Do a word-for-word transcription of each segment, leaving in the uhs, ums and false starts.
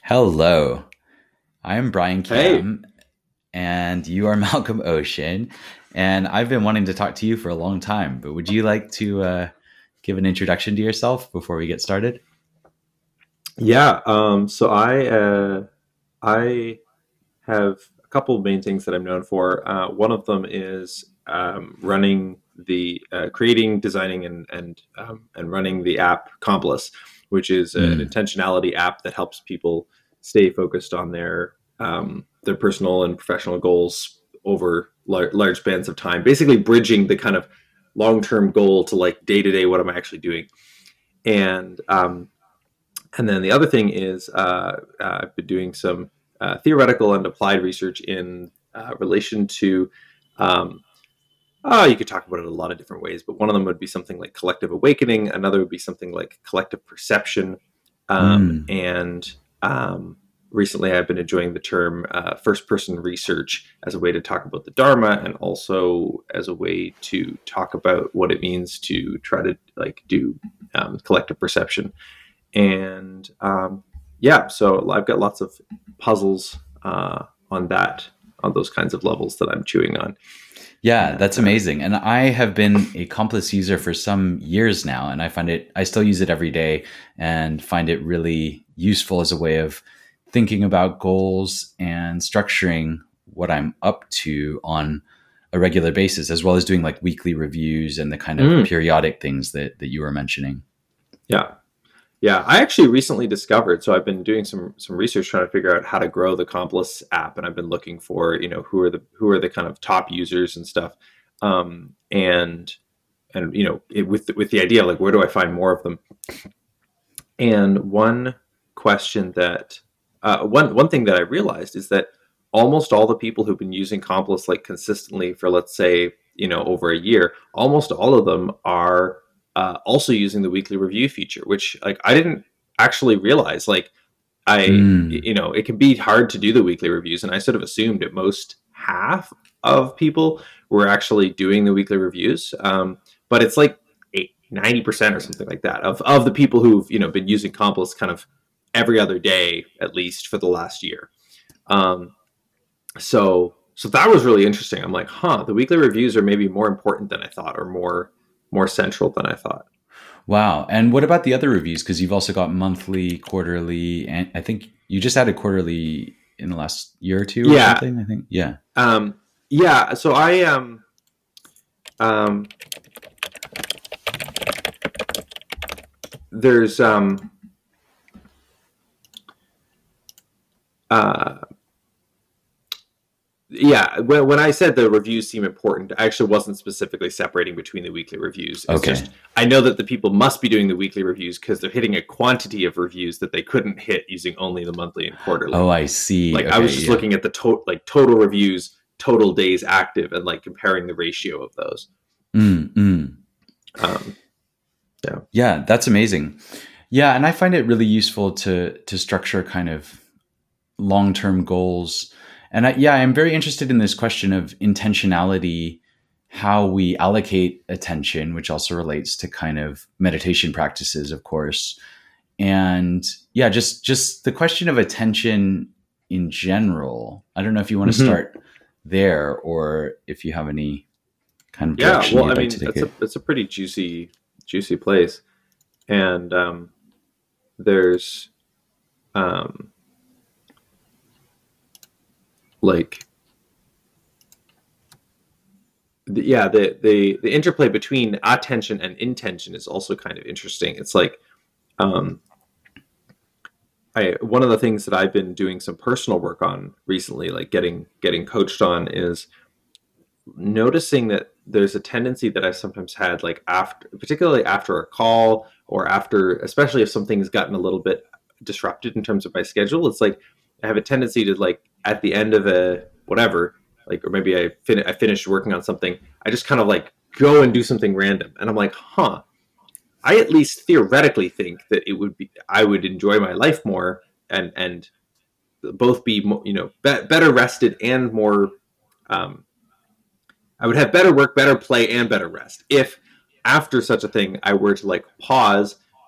Hello, I'm Brian Hey, Cam, and you are Malcolm Ocean. And I've been wanting to talk to you for a long time, but would you like to uh, give an introduction to yourself before we get started? yeah. Um, so I uh, I have a couple of main things that I'm known for. Uh, one of them is um, running the uh, creating, designing, and and um, and running the app Complis, which is an Mm, intentionality app that helps people stay focused on their um, their personal and professional goals over lar- large spans of time. Basically, bridging the kind of long term goal to like day to day. What am I actually doing? And um, And then the other thing is uh, uh, I've been doing some uh, theoretical and applied research in uh, relation to. Um, oh, you could talk about it a lot of different ways, but one of them would be something like collective awakening. Another would be something like collective perception. Um, mm. and um, Recently, I've been enjoying the term uh, first-person research as a way to talk about the Dharma, and also as a way to talk about what it means to try to like do um, collective perception and um, yeah, so I've got lots of puzzles uh, on that, on those kinds of levels that I'm chewing on. Yeah, And that's uh, amazing. And I have been a Complex user for some years now, and I find it, I still use it every day and find it really useful as a way of thinking about goals and structuring what I'm up to on a regular basis, as well as doing like weekly reviews and the kind of mm, periodic things that, that you were mentioning. yeah, yeah, I actually recently discovered. So I've been doing some some research trying to figure out how to grow the Complis app, and I've been looking for you know who are the who are the kind of top users and stuff, um, and and you know it, with with the idea of like where do I find more of them? And one question that uh, one one thing that I realized is that almost all the people who've been using Complis like consistently for let's say you know over a year, almost all of them are uh, also using the weekly review feature, which like I didn't actually realize. Like I Mm, you know it can be hard to do the weekly reviews, and I sort of assumed at most half of people were actually doing the weekly reviews, um, but it's like eight, ninety percent or something like that of, of the people who've you know been using Complis kind of every other day at least for the last year. um, so so that was really interesting. I'm like, huh, the weekly reviews are maybe more important than I thought, or more more central than I thought. wow. And what about the other reviews? Because you've also got monthly, quarterly, and I think you just added quarterly in the last year or two or Yeah. something, I think. Yeah. um, yeah so I um, um, there's um, uh, yeah, when, when I said the reviews seem important, I actually wasn't specifically separating between the weekly reviews. It's Okay. just I know that the people must be doing the weekly reviews because they're hitting a quantity of reviews that they couldn't hit using only the monthly and Oh, quarterly. I see. Like I was Okay. just Yeah. looking at the total like total reviews, total days active, and like comparing the ratio of those. Mm, mm. Um, yeah. Yeah, that's amazing. Yeah, and I find it really useful to to structure kind of long-term goals. And I, yeah, I'm very interested in this question of intentionality, how we allocate attention, which also relates to kind of meditation practices, of course. And yeah, just just the question of attention in general. I don't know if you want to hmm start there or if you have any kind of Yeah. direction Well, I you'd like to mean, take that's a it. it's a pretty juicy juicy place, and um, there's um, like the, yeah the, the the interplay between attention and intention is also kind of interesting. It's like um, I one of the things that I've been doing some personal work on recently, like getting getting coached on, is noticing that there's a tendency that I've sometimes had, like after, particularly after a call or after, especially if something's gotten a little bit disrupted in terms of my schedule. It's like I have a tendency to like at the end of a whatever, like, or maybe I fin- I finished working on something, I just kind of like go and do something random, and I'm like, huh. I at least theoretically think that it would be I would enjoy my life more, and and both be you know be- better rested and more um, I would have better work, better play, and better rest if after such a thing I were to like pause,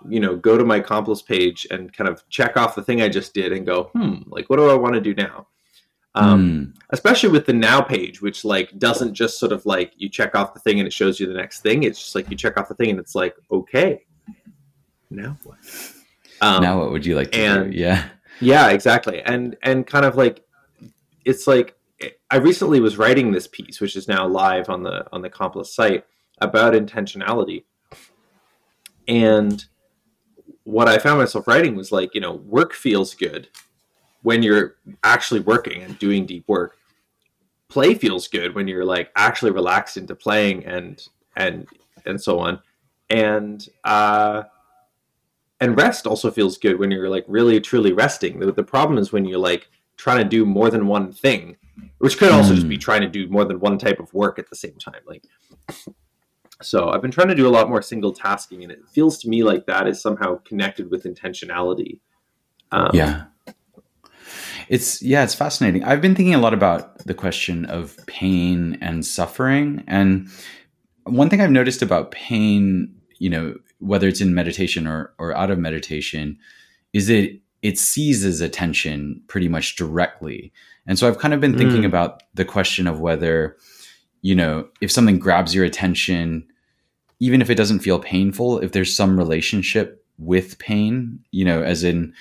you know, go to my Accomplice page and kind of check off the thing I just did and go, hmm, like, what do I want to do now? Um, Mm. Especially with the now page, which like doesn't just sort of like you check off the thing and it shows you the next thing. It's just like you check off the thing and it's like, okay, now what? Um, now what would you like to and, do? Yeah. Yeah, exactly. And, and kind of like, it's like, I recently was writing this piece, which is now live on the, on the Accomplice site, about intentionality. And what I found myself writing was like, you know, work feels good when you're actually working and doing deep work. Play feels good when you're like actually relaxed into playing and and and so on. And uh and rest also feels good when you're like really truly resting. The, the problem is when you're like trying to do more than one thing, which could also mm. just be trying to do more than one type of work at the same time. Like, so I've been trying to do a lot more single tasking, and it feels to me like that is somehow connected with intentionality. Um, yeah. It's, yeah, it's fascinating. I've been thinking a lot about the question of pain and suffering. And one thing I've noticed about pain, you know, whether it's in meditation or, or out of meditation, is that it seizes attention pretty much directly. And so I've kind of been thinking mm. about the question of whether, you know, if something grabs your attention, even if it doesn't feel painful, if there's some relationship with pain, you know, as in,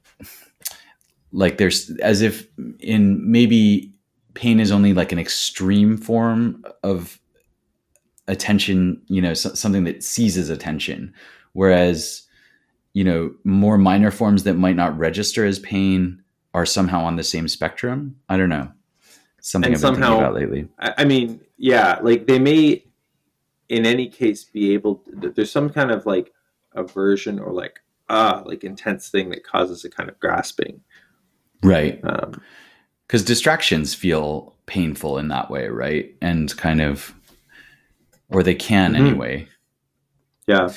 like there's, as if in maybe pain is only like an extreme form of attention, you know, so, something that seizes attention. Whereas, you know, more minor forms that might not register as pain are somehow on the same spectrum. I don't know. Something and I've been somehow, thinking about lately. I mean, yeah, like they may in any case be able to, there's some kind of like aversion or like, ah, like intense thing that causes a kind of grasping. Right. Um, because distractions feel painful in that way, right? And kind of, or they can mm-hmm. anyway. Yeah.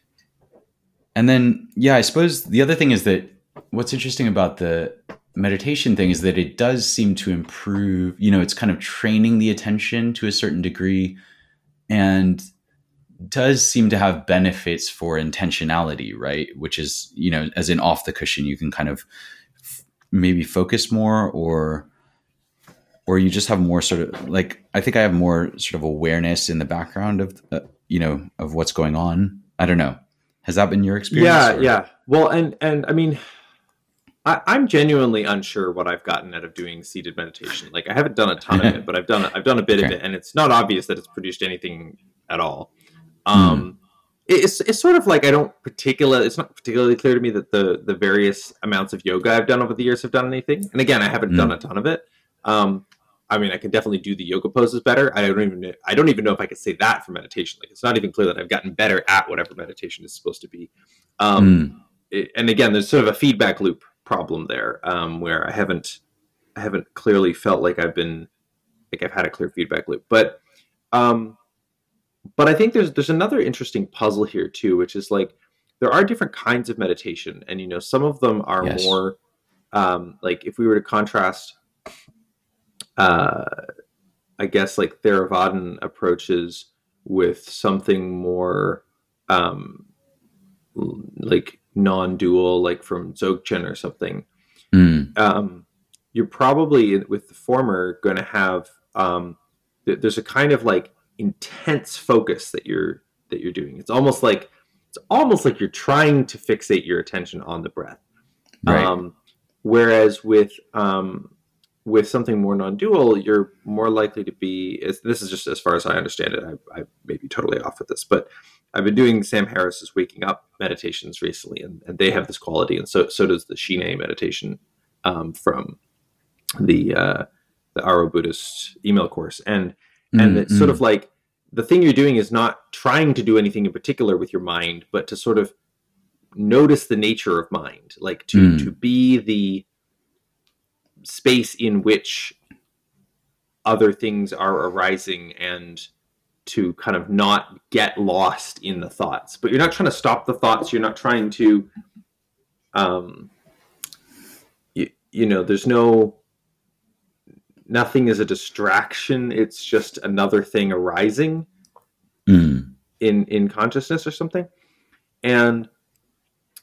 And then, yeah, I suppose the other thing is that what's interesting about the meditation thing is that it does seem to improve, you know, it's kind of training the attention to a certain degree and does seem to have benefits for intentionality, right? Which is, you know, as in off the cushion, you can kind of maybe focus more, or or you just have more sort of like, I think I have more sort of awareness in the background of uh, you know, of what's going on. I don't know, has that been your experience? Yeah. Or? Yeah, well, and and I mean, I, I'm genuinely unsure what I've gotten out of doing seated meditation. Like, I haven't done a ton of it, but I've done I've done a bit okay. of it, and it's not obvious that it's produced anything at all. Um mm. It's it's sort of like I don't particularly, it's not particularly clear to me that the the various amounts of yoga I've done over the years have done anything. And again, I haven't mm. done a ton of it. Um, I mean, I can definitely do the yoga poses better. I don't even I don't even know if I could say that for meditation. Like, it's not even clear that I've gotten better at whatever meditation is supposed to be. Um, mm. it, and again, there's sort of a feedback loop problem there, um, where I haven't I haven't clearly felt like I've been like I've had a clear feedback loop, but. Um, But I think there's there's another interesting puzzle here too, which is like there are different kinds of meditation, and you know, some of them are yes. more um, like if we were to contrast, uh, I guess like Theravadan approaches with something more um, like non-dual, like from Dzogchen or something. Mm. Um, you're probably with the former going to have um, there's a kind of like intense focus that you're that you're doing. It's almost like it's almost like you're trying to fixate your attention on the breath. Right. Um, whereas with um, with something more non-dual, you're more likely to be. This is just as far as I understand it. I, I may be totally off with this, but I've been doing Sam Harris's waking up meditations recently, and, and they have this quality, and so so does the Shine meditation um, from the uh, the Aro Buddhist email course, and. And it's mm-hmm. sort of like the thing you're doing is not trying to do anything in particular with your mind, but to sort of notice the nature of mind, like to, mm. to be the space in which other things are arising and to kind of not get lost in the thoughts. But you're not trying to stop the thoughts. You're not trying to, um, you, you know, there's no... Nothing is a distraction. It's just another thing arising mm. in, in consciousness or something. And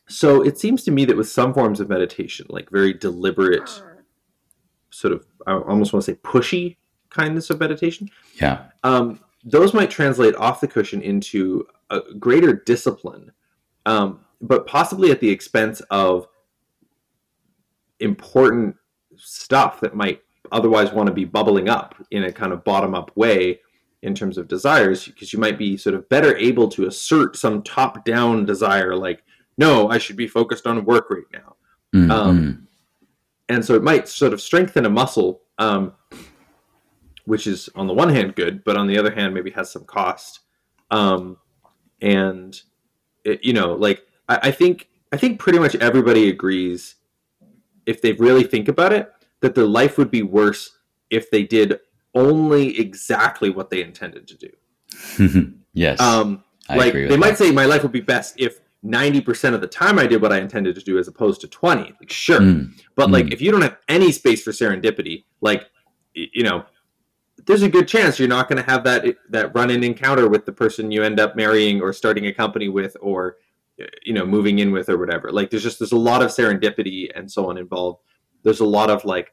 So it seems to me that with some forms of meditation, like very deliberate, sort of, I almost want to say pushy kindness of meditation, Yeah. um, those might translate off the cushion into a greater discipline, um, but possibly at the expense of important stuff that might otherwise want to be bubbling up in a kind of bottom up way in terms of desires, because you might be sort of better able to assert some top down desire, like, no, I should be focused on work right now. Mm-hmm. Um, and so it might sort of strengthen a muscle, um, which is on the one hand good, but on the other hand, maybe has some cost. Um, and it, you know, like, I, I think, I think pretty much everybody agrees, if they really think about it, that their life would be worse if they did only exactly what they intended to do. Yes. Um, I like agree with they that. might say my life would be best if ninety percent of the time I did what I intended to do as opposed to twenty. Like, sure. Mm. But Mm. like, if you don't have any space for serendipity, like, you know, there's a good chance you're not going to have that, that run-in encounter with the person you end up marrying or starting a company with, or, you know, moving in with or whatever. Like, there's just, there's a lot of serendipity and so on involved. There's a lot of like,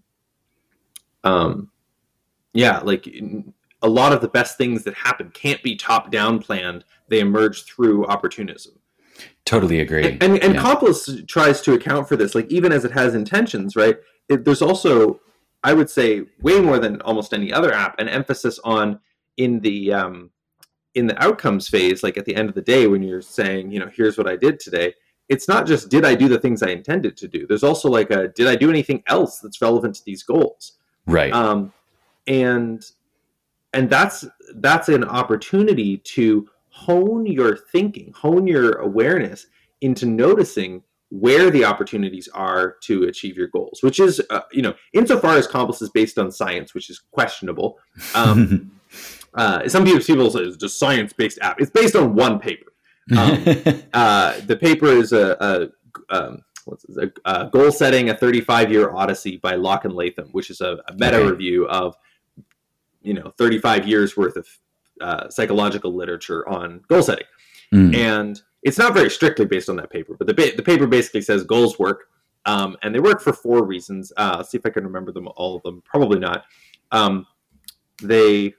um, yeah, like a lot of the best things that happen can't be top down planned. They emerge through opportunism. Totally agree. And, and, and yeah. Compos tries to account for this, like, even as it has intentions, right? It, there's also, I would say, way more than almost any other app, an emphasis on in the, um, in the outcomes phase, like at the end of the day, when you're saying, you know, here's what I did today. It's not just, did I do the things I intended to do? There's also like a, did I do anything else that's relevant to these goals? Right. Um, and, and that's, that's an opportunity to hone your thinking, hone your awareness into noticing where the opportunities are to achieve your goals, which is, uh, you know, insofar as Compos is based on science, which is questionable. Um, uh, some people, people say it's just a science-based app. It's based on one paper. Um, uh, the paper is a, a, um, what's this, a, a goal setting, a thirty-five year odyssey by Locke and Latham, which is a, a meta Okay. review of, you know, thirty-five years worth of uh, psychological literature on goal setting. Mm. And it's not very strictly based on that paper, but the, ba- the paper basically says goals work. Um, and they work for four reasons. Uh, let's see if I can remember them, all of them. Probably not. Um, they,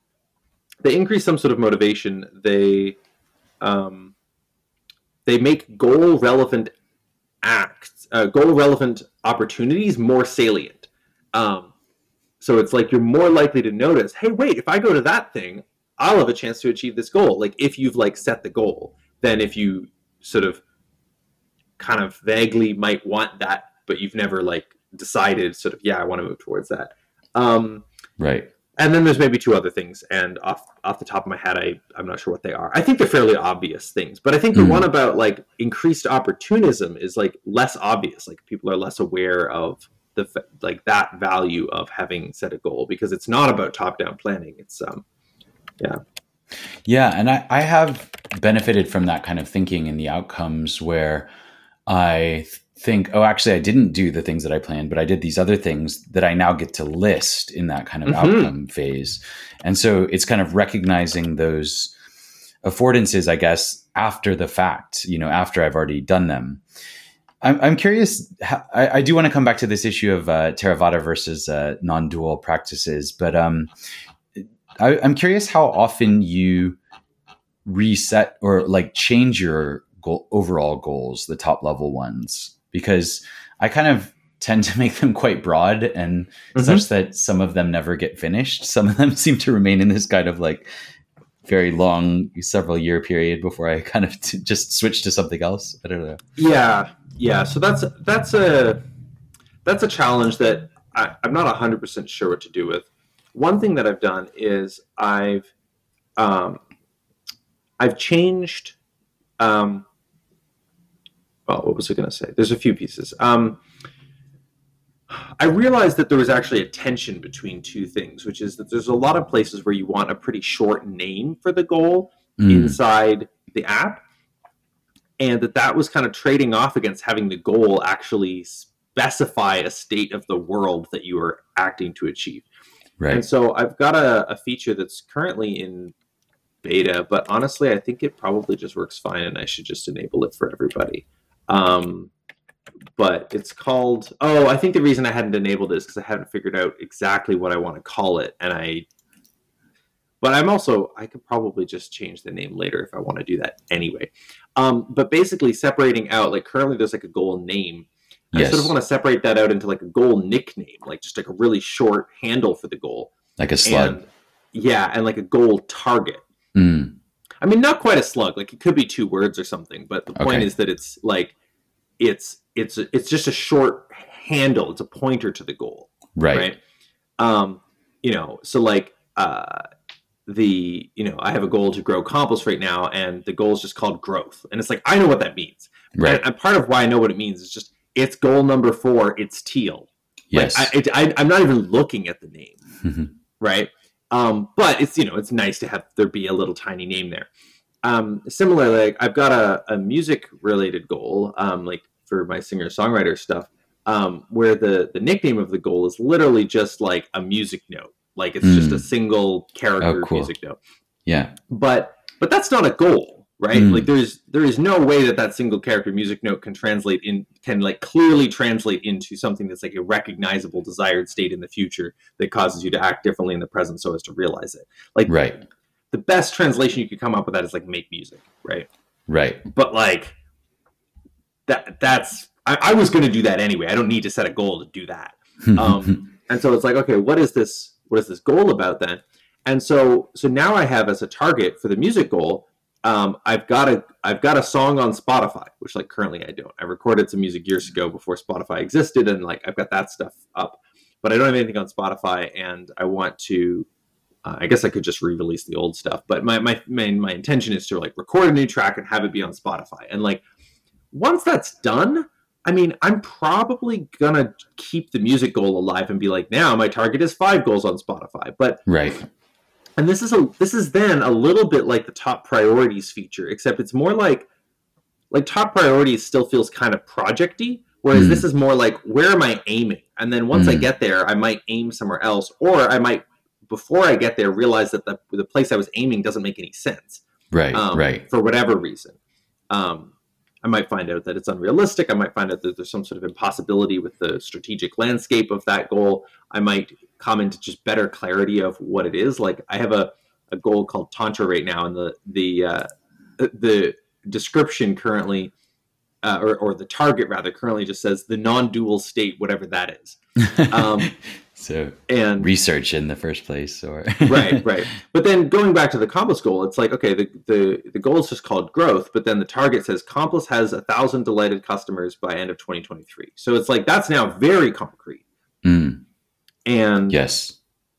they increase some sort of motivation. They, um, they make goal relevant acts, uh, goal relevant opportunities more salient. Um, so it's like, you're more likely to notice, hey, wait, if I go to that thing, I'll have a chance to achieve this goal. Like, if you've like set the goal, than if you sort of kind of vaguely might want that, but you've never like decided sort of, yeah, I want to move towards that. Um, right. And then there's maybe two other things, and off off the top of my head, I, I'm not sure what they are. I think they're fairly obvious things, but I think the Mm. one about like increased opportunism is like less obvious. Like, people are less aware of the like that value of having set a goal, because it's not about top-down planning. It's um, yeah, Yeah, and I, I have benefited from that kind of thinking in the outcomes where I th- think, oh, actually, I didn't do the things that I planned, but I did these other things that I now get to list in that kind of Mhm. outcome phase. And so it's kind of recognizing those affordances, I guess, after the fact, you know, after I've already done them. I'm, I'm curious, how, I, I do want to come back to this issue of uh, Theravada versus uh, non-dual practices, but um, I, I'm curious how often you reset or like change your goal, overall goals, the top level ones, because I kind of tend to make them quite broad and Mhm. such that some of them never get finished. Some of them seem to remain in this kind of like very long, several year period before I kind of t- just switch to something else. I don't know. Yeah, yeah. So that's that's a that's a challenge that I, I'm not one hundred percent sure what to do with. One thing that I've done is I've um, I've changed. Um, well, what was I going to say? There's a few pieces. Um, I realized that there was actually a tension between two things, which is that there's a lot of places where you want a pretty short name for the goal Mm. inside the app, and that that was kind of trading off against having the goal actually specify a state of the world that you are acting to achieve. Right. And so I've got a, a feature that's currently in beta, but honestly, I think it probably just works fine, and I should just enable it for everybody. Um, but it's called, oh, I think the reason I hadn't enabled it is because I haven't figured out exactly what I want to call it. And I, but I'm also, I could probably just change the name later if I want to do that anyway. Um, but basically separating out, like currently there's like a goal name. Yes. I sort of want to separate that out into like a goal nickname, like just like a really short handle for the goal. Like a slug. And, yeah, and like a goal target. Mm. I mean, not quite a slug. Like it could be two words or something, but the point okay. is that it's like, it's it's it's just a short handle. It's a pointer to the goal. Right. Right. Um, you know, so like uh, the, you know, I have a goal to grow compost right now, and the goal is just called growth. And it's like, I know what that means. Right. And, and part of why I know what it means is just, it's goal number four. It's teal. Yes. Like, I, it, I, I'm not even looking at the name. Mm-hmm. Right. Um, but it's, you know, it's nice to have there be a little tiny name there. Um, similarly, like I've got a, a music related goal, um, like for my singer songwriter stuff, um, where the, the nickname of the goal is literally just like a music note. Like it's mm. just a single character oh, cool. music note. Yeah. But, but that's not a goal, right? Mm. Like there's, there is no way that that single character music note can translate in, can like clearly translate into something that's like a recognizable desired state in the future that causes you to act differently in the present so as to realize it. Like, right. The best translation you could come up with that is like make music, right? Right. But like that that's I, I was going to do that anyway. I don't need to set a goal to do that. Um, and so it's like, okay, what is this? What is this goal about then? And so so now I have as a target for the music goal, um, I've got a I've got a song on Spotify, which like currently I don't. I recorded some music years ago before Spotify existed, and like I've got that stuff up, but I don't have anything on Spotify, and I want to. Uh, I guess I could just re-release the old stuff, but my, my my my intention is to like record a new track and have it be on Spotify. And like once that's done, I mean, I'm probably gonna keep the music goal alive and be like, now my target is five goals on Spotify. But right. And this is a this is then a little bit like the top priorities feature, except it's more like like top priorities still feels kind of projecty, whereas mm. this is more like, where am I aiming? And then once mm. I get there, I might aim somewhere else, or I might, before I get there, realize that the the place I was aiming doesn't make any sense. Right, um, right. For whatever reason. Um, I might find out that it's unrealistic. I might find out that there's some sort of impossibility with the strategic landscape of that goal. I might come into just better clarity of what it is. Like I have a, a goal called Tantra right now, and the the uh, the description currently, uh, or, or the target rather, currently just says the non-dual state, whatever that is. Um, So and research in the first place, or right, right. But then going back to the Compost goal, it's like, okay, the, the, the goal is just called growth, but then the target says Compost has a thousand delighted customers by end of twenty twenty-three. So it's like, that's now very concrete. Mm. And yes.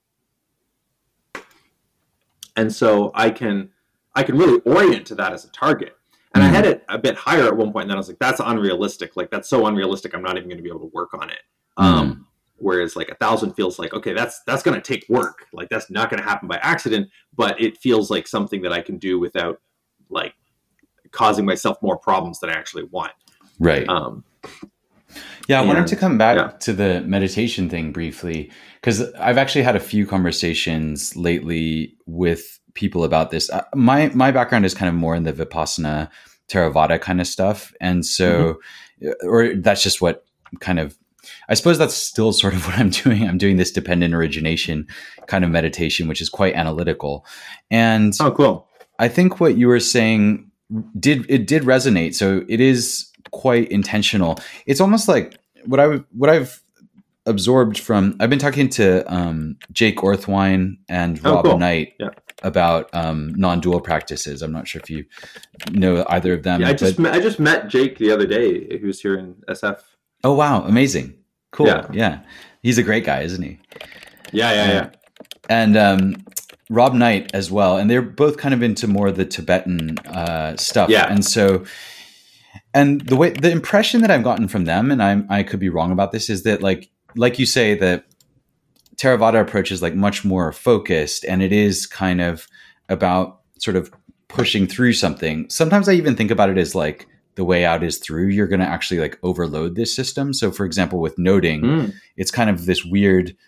And so I can, I can really orient to that as a target. And mm. I had it a bit higher at one point, and then I was like, that's unrealistic. Like, that's so unrealistic. I'm not even going to be able to work on it. Mm. Um, Whereas like a thousand feels like, okay, that's that's going to take work. Like that's not going to happen by accident, but it feels like something that I can do without like causing myself more problems than I actually want. Right. Um, yeah, I and, wanted to come back yeah. to the meditation thing briefly, because I've actually had a few conversations lately with people about this. Uh, my my background is kind of more in the Vipassana, Theravada kind of stuff. And so, mm-hmm. or that's just what kind of, I suppose that's still sort of what I'm doing. I'm doing this dependent origination kind of meditation, which is quite analytical. And oh, cool. I think what you were saying did, it did resonate. So it is quite intentional. It's almost like what I, what I've absorbed from, I've been talking to um, Jake Orthwine and oh, Rob cool. Knight yeah. about um, non-dual practices. I'm not sure if you know either of them. Yeah, I just, met, I just met Jake the other day, who's here in S F. Oh, wow. Amazing. Cool. Yeah. yeah. He's a great guy, isn't he? Yeah, yeah, yeah. And um, Rob Knight as well. And they're both kind of into more of the Tibetan uh, stuff. Yeah. And so, and the way, the impression that I've gotten from them, and I'm, I could be wrong about this, is that like, like you say, that Theravada approach is like much more focused, and it is kind of about sort of pushing through something. Sometimes I even think about it as like, the way out is through. You're going to actually like overload this system. So for example, with noting, mm. it's kind of this weird,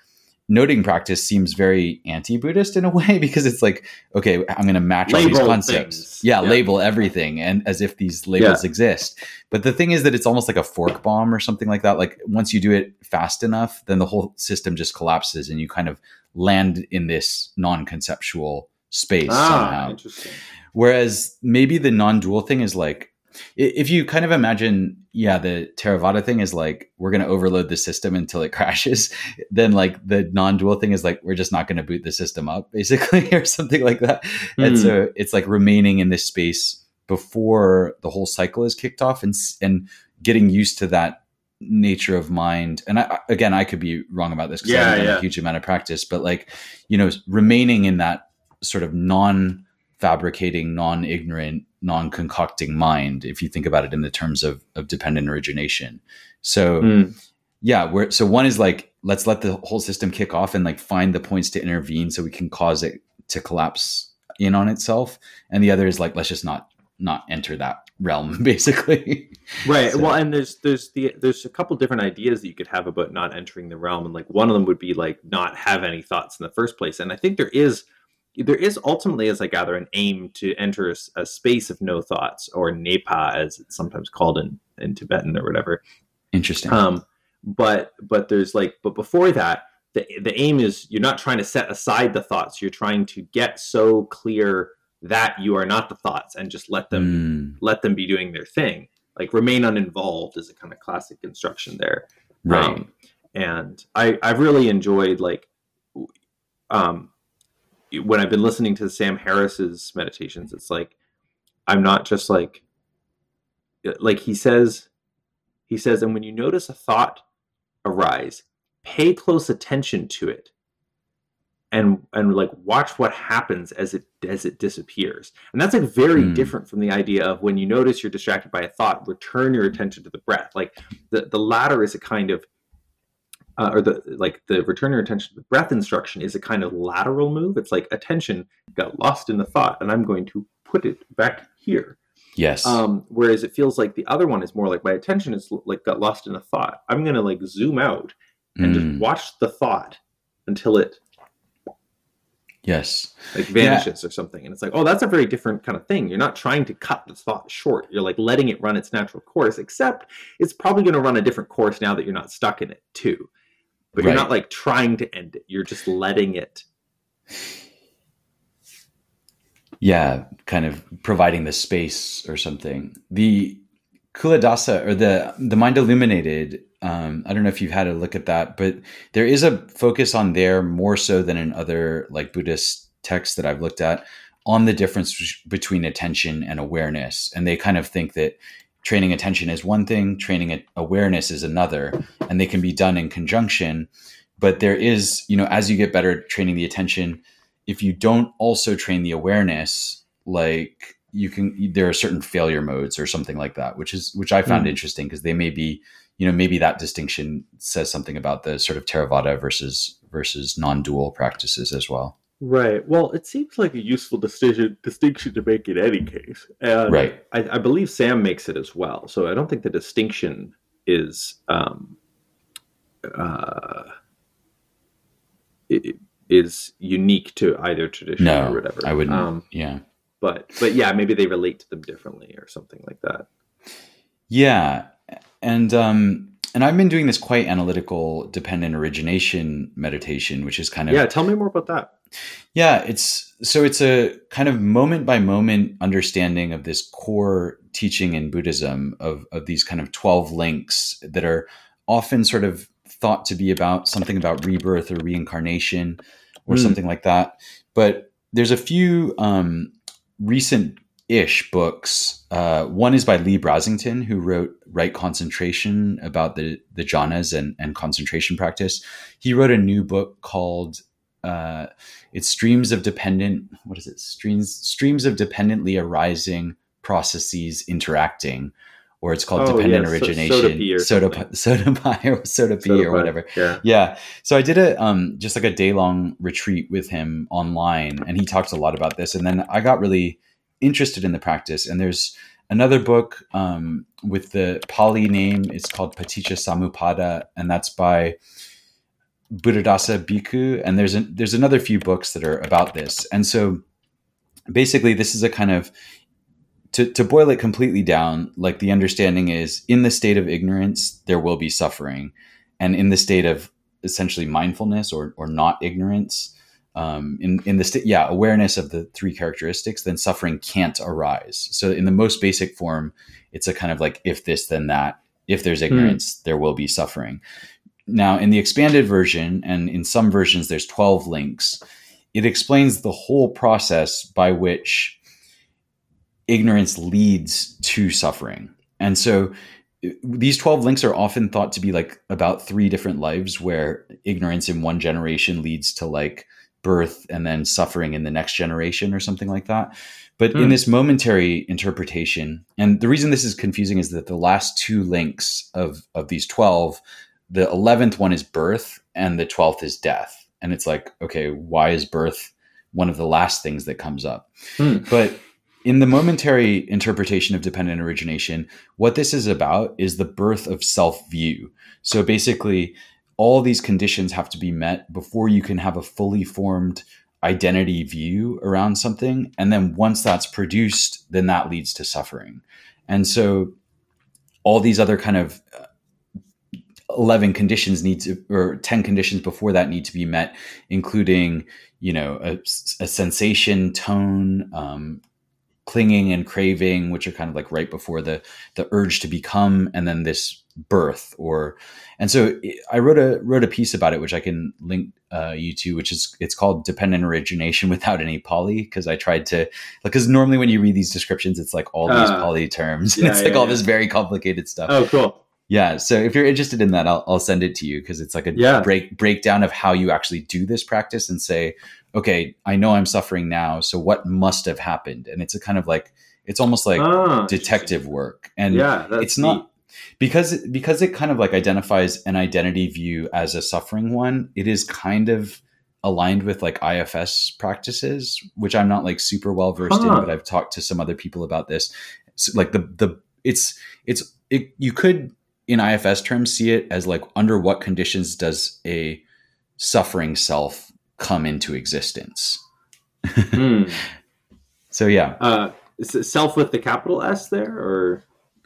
noting practice seems very anti-Buddhist in a way, because it's like, okay, I'm going to match all these Label concepts. things. Yeah, Yeah. label everything, and as if these labels Yeah. exist. But the thing is that it's almost like a fork bomb or something like that. Like once you do it fast enough, then the whole system just collapses and you kind of land in this non-conceptual space Ah, somehow. interesting. Whereas maybe the non-dual thing is like, i- if you kind of imagine, yeah, the Theravada thing is like, we're going to overload the system until it crashes. Then like the non-dual thing is like, we're just not going to boot the system up, basically, or something like that. And Hmm. so it's like remaining in this space before the whole cycle is kicked off, and s- and getting used to that nature of mind. And I, again, I could be wrong about this because I Yeah, haven't done yeah. a huge amount of practice, but like, you know, remaining in that sort of non-fabricating, non-ignorant, non-concocting mind, if you think about it in the terms of, of dependent origination. So Hmm. yeah, we're, so one is like, let's let the whole system kick off and like find the points to intervene so we can cause it to collapse in on itself. And the other is like, let's just not, not enter that realm, basically. Right. So- Well, and there's there's the there's a couple different ideas that you could have about not entering the realm, and like one of them would be like not have any thoughts in the first place. And I think there is there is ultimately, as I gather, an aim to enter a, s- a space of no thoughts, or nepa, as it's sometimes called in in Tibetan or whatever. Interesting. Um, but but there's like but before that, the the aim is you're not trying to set aside the thoughts. You're trying to get so clear that you are not the thoughts and just let them Mm, let them be doing their thing. Like remain uninvolved is a kind of classic instruction there. right. Um, and I I've really enjoyed like um when I've been listening to Sam Harris's meditations. It's like I'm not just like like he says he says, and when you notice a thought arise, pay close attention to it, and and like watch what happens as it as it disappears. And that's like very Mm. different from the idea of when you notice you're distracted by a thought, return your attention to the breath. Like the the latter is a kind of uh, or the like the return your attention to the breath instruction is a kind of lateral move. It's like attention got lost in the thought and I'm going to put it back here. Yes. Um, whereas it feels like the other one is more like my attention is like got lost in a thought. I'm going to like zoom out and Mm, just watch the thought until it yes. like vanishes or something. And it's like, oh, that's a very different kind of thing. You're not trying to cut the thought short. You're like letting it run its natural course, except it's probably going to run a different course now that you're not stuck in it too. But you're Right. not like trying to end it. You're just letting it. Yeah, kind of providing the space or something. The Kuladasa, or the the Mind Illuminated, um, I don't know if you've had a look at that, but there is a focus on there more so than in other like Buddhist texts that I've looked at on the difference between attention and awareness. And they kind of think that training attention is one thing, training awareness is another, and they can be done in conjunction. But there is, you know, as you get better at training the attention, if you don't also train the awareness, like you can, there are certain failure modes or something like that, which is, which I found Mm. interesting because they may be, you know, maybe that distinction says something about the sort of Theravada versus, versus non-dual practices as well. Right. Well, it seems like a useful distinction distinction to make in any case. And Right. I, I believe Sam makes it as well. So I don't think the distinction is um, uh, i- is unique to either tradition or No, whatever. I wouldn't. Um, yeah. but but yeah, maybe they relate to them differently or something like that. Yeah. And, um, and I've been doing this quite analytical dependent origination meditation, which is kind of, Yeah, tell me more about that. yeah, it's so it's a kind of moment by moment understanding of this core teaching in Buddhism of, of these kind of twelve links that are often sort of thought to be about something about rebirth or reincarnation or Mm. something like that. But there's a few um, recent ish books. Uh, one is by Lee Brasington, who wrote Right Concentration about the, the jhanas and, and concentration practice. He wrote a new book called uh, it's streams of dependent, what is it? Streams, streams of dependently arising processes interacting, or it's called Oh, dependent yeah, so- origination, soda pee or soda, something. soda pie or soda pee Soda or pie, whatever. Yeah. Yeah. So I did a, um, just like a day long retreat with him online, and he talked a lot about this. And then I got really interested in the practice. And there's another book, um, with the Pali name. It's called Paticca Samuppada. And that's by, Buddhadasa Bhikkhu, and there's a, there's another few books that are about this. And so basically this is a kind of, to, to boil it completely down, like the understanding is in the state of ignorance, there will be suffering. And in the state of essentially mindfulness or, or not ignorance, um, in, in the state, yeah, awareness of the three characteristics, then suffering can't arise. So in the most basic form, it's a kind of like, if this, then that. If there's ignorance, mm. there will be suffering. Now, in the expanded version, and in some versions, there's twelve links, it explains the whole process by which ignorance leads to suffering. And so these twelve links are often thought to be like about three different lives, where ignorance in one generation leads to like birth and then suffering in the next generation or something like that. But mm. in this momentary interpretation, and the reason this is confusing is that the last two links of, of these twelve, the eleventh one is birth and the twelfth is death. And it's like, okay, why is birth one of the last things that comes up? Mm. But in the momentary interpretation of dependent origination, what this is about is the birth of self-view. So basically, all these conditions have to be met before you can have a fully formed identity view around something. And then once that's produced, then that leads to suffering. And so all these other kind of eleven conditions need to, or ten conditions before that need to be met, including, you know, a, a sensation, tone, um, clinging and craving, which are kind of like right before the, the urge to become, and then this birth or, and so I wrote a, wrote a piece about it, which I can link uh, you to, which is, it's called Dependent Origination Without Any Poly. Cause I tried to, because normally when you read these descriptions, it's like all these uh, poly terms and yeah, it's like yeah, all yeah. this very complicated stuff. Oh, cool. Yeah. So if you're interested in that, I'll, I'll send it to you. Cause it's like a yeah. break breakdown of how you actually do this practice and say, okay, I know I'm suffering now. So what must have happened? And it's a kind of like, it's almost like ah, detective work. And yeah, that's it's not neat. because, because it kind of like identifies an identity view as a suffering one. It is kind of aligned with like I F S practices, which I'm not like super well versed huh. in, but I've talked to some other people about this. So like the, the, it's, it's, it, you could in I F S terms see it as like, under what conditions does a suffering self come into existence? mm. So yeah. Uh, is it self with the capital S there, or?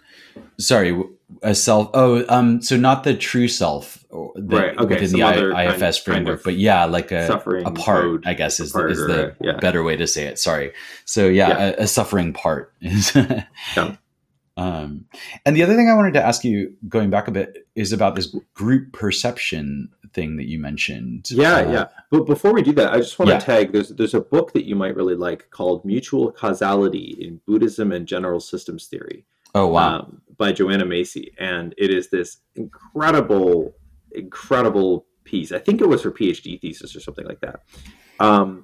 Sorry, a self. Oh, um, so not the true self that, right. Okay. within the I, IFS kind, framework, kind of but yeah, like a, a part, I guess is, is the a, yeah. better way to say it. Sorry. So yeah, yeah. A, a suffering part is. yeah. Um, and the other thing I wanted to ask you, going back a bit, is about this group perception thing that you mentioned. Yeah, uh, yeah. But before we do that, I just want yeah. to tag, there's there's a book that you might really like called Mutual Causality in Buddhism and General Systems Theory. Oh, wow. Um, by Joanna Macy. And it is this incredible, incredible piece. I think it was her PhD thesis or something like that. Um,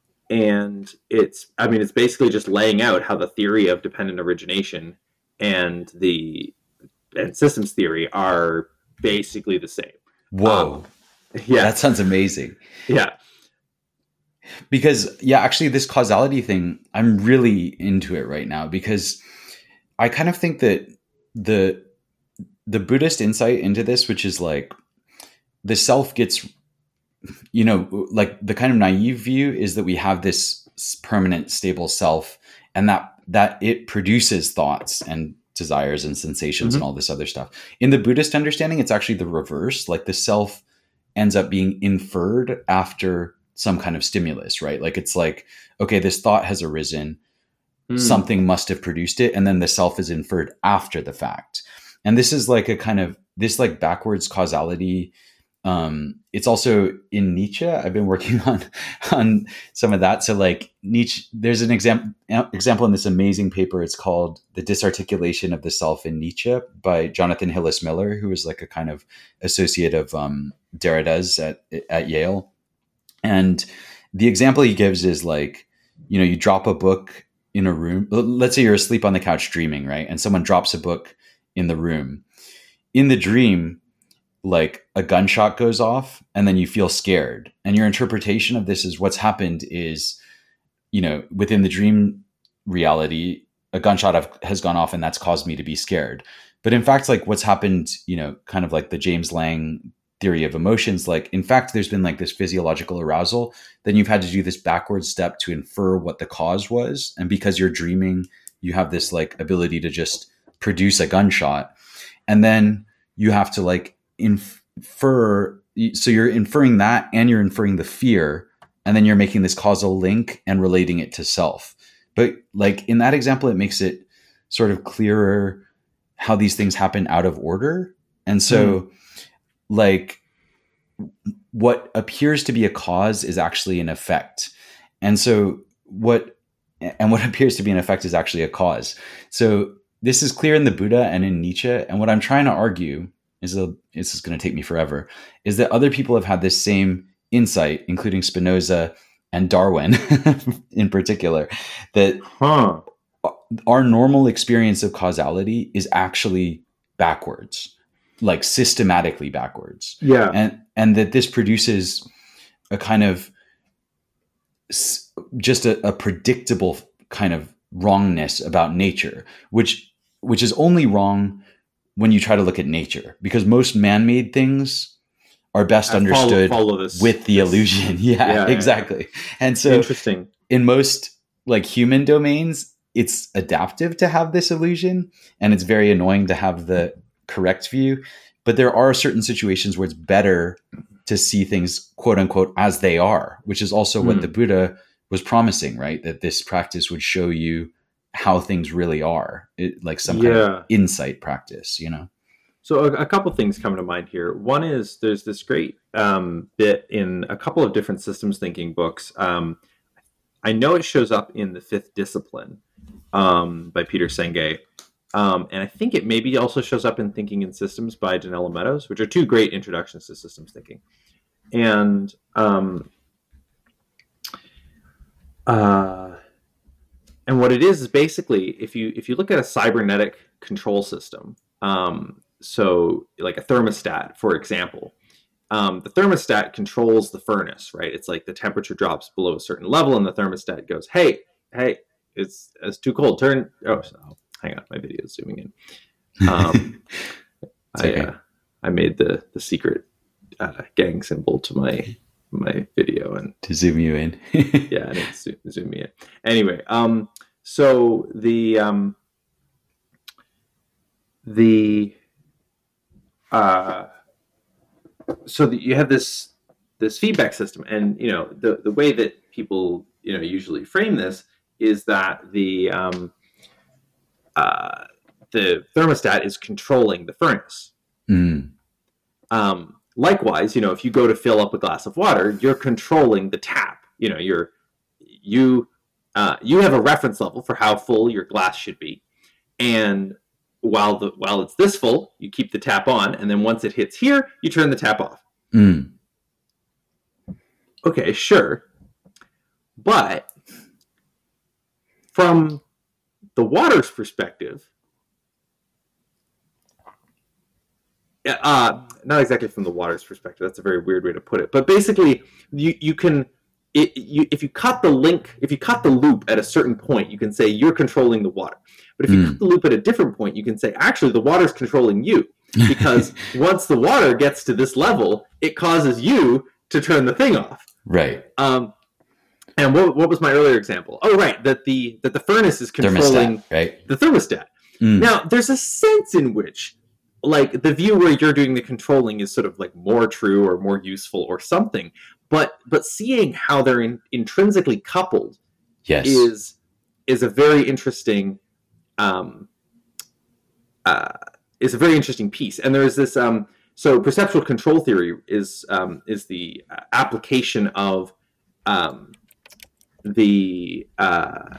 and it's, I mean, it's basically just laying out how the theory of dependent origination and the and systems theory are basically the same. Whoa. Um, yeah. That sounds amazing. Yeah. Because yeah, actually this causality thing, I'm really into it right now, because I kind of think that the the Buddhist insight into this, which is like the self gets, you know, like the kind of naive view is that we have this permanent stable self, and that that it produces thoughts and desires and sensations mm-hmm. and all this other stuff. In the Buddhist understanding, it's actually the reverse. Like the self ends up being inferred after some kind of stimulus, right? Like it's like, okay, this thought has arisen, mm. something must have produced it, and then the self is inferred after the fact. And this is like a kind of, this like backwards causality. Um, it's also in Nietzsche. I've been working on, on some of that. So like Nietzsche, there's an example, example in this amazing paper. It's called The Disarticulation of the Self in Nietzsche by Jonathan Hillis Miller, who is like a kind of associate of um, Derrida's at, at Yale. And the example he gives is like, you know, you drop a book in a room. Let's say you're asleep on the couch dreaming, right? And someone drops a book in the room. In the dream, like a gunshot goes off and then you feel scared. And your interpretation of this is what's happened is, you know, within the dream reality, a gunshot have, has gone off and that's caused me to be scared. But in fact, like what's happened, you know, kind of like the James Lang theory of emotions, like, in fact, there's been like this physiological arousal, then you've had to do this backward step to infer what the cause was. And because you're dreaming, you have this like ability to just produce a gunshot. And then you have to like infer, so you're inferring that and you're inferring the fear, and then you're making this causal link and relating it to self. But like in that example, it makes it sort of clearer how these things happen out of order. And so mm. like what appears to be a cause is actually an effect. And so what, and what appears to be an effect is actually a cause. So this is clear in the Buddha and in Nietzsche. And what I'm trying to argue is, a, this is going to take me forever, is that other people have had this same insight, including Spinoza and Darwin in particular, that huh. our normal experience of causality is actually backwards, like systematically backwards. Yeah. And, and that this produces a kind of just a, a predictable kind of wrongness about nature, which, which is only wrong when you try to look at nature, because most man-made things are best I understood follow, follow this, with the this, illusion. Yeah, yeah exactly. Yeah. And so interesting. In most like human domains, it's adaptive to have this illusion, and it's very annoying to have the correct view. But there are certain situations where it's better to see things, quote unquote, as they are, which is also mm. what the Buddha was promising, right? That this practice would show you how things really are, it, like some yeah. kind of insight practice, you know? So a, a couple things come to mind here. One is there's this great um, bit in a couple of different systems thinking books. Um, I know it shows up in The Fifth Discipline um, by Peter Senge. Um, and I think it maybe also shows up in Thinking in Systems by Donella Meadows, which are two great introductions to systems thinking. And um, uh, and what it is is basically if you if you look at a cybernetic control system, um, so like a thermostat, for example, um, the thermostat controls the furnace, right? It's like the temperature drops below a certain level, and the thermostat goes, "Hey, hey, it's it's too cold. Turn." Oh, so, hang on, my video is zooming in. Um, I okay. uh, I made the the secret uh, gang symbol to my my video and to zoom you in. yeah, and it zoom, zoom me in. Anyway, um, so the um, the uh, so the, you have this this feedback system, and you know the the way that people you know usually frame this is that the um, uh, the thermostat is controlling the furnace. Mm. Um, likewise, you know, if you go to fill up a glass of water, you're controlling the tap. You know, you're you uh, you have a reference level for how full your glass should be, and while the while it's this full, you keep the tap on, and then once it hits here, you turn the tap off. Mm. Okay, sure, but from the water's perspective, uh, not exactly from the water's perspective. That's a very weird way to put it. But basically, you you can it, you, if you cut the link, if you cut the loop at a certain point, you can say you're controlling the water. But if you mm. cut the loop at a different point, you can say actually the water's controlling you, because once the water gets to this level, it causes you to turn the thing off. Right. Um, and what what was my earlier example? Oh, right, that the that the furnace is controlling thermostat, right? The thermostat. Mm. Now, there's a sense in which, like, the view where you're doing the controlling is sort of like more true or more useful or something. But but seeing how they're in, intrinsically coupled, yes, is is a very interesting um, uh, is a very interesting piece. And there is this um, so perceptual control theory is um, is the application of um, the uh,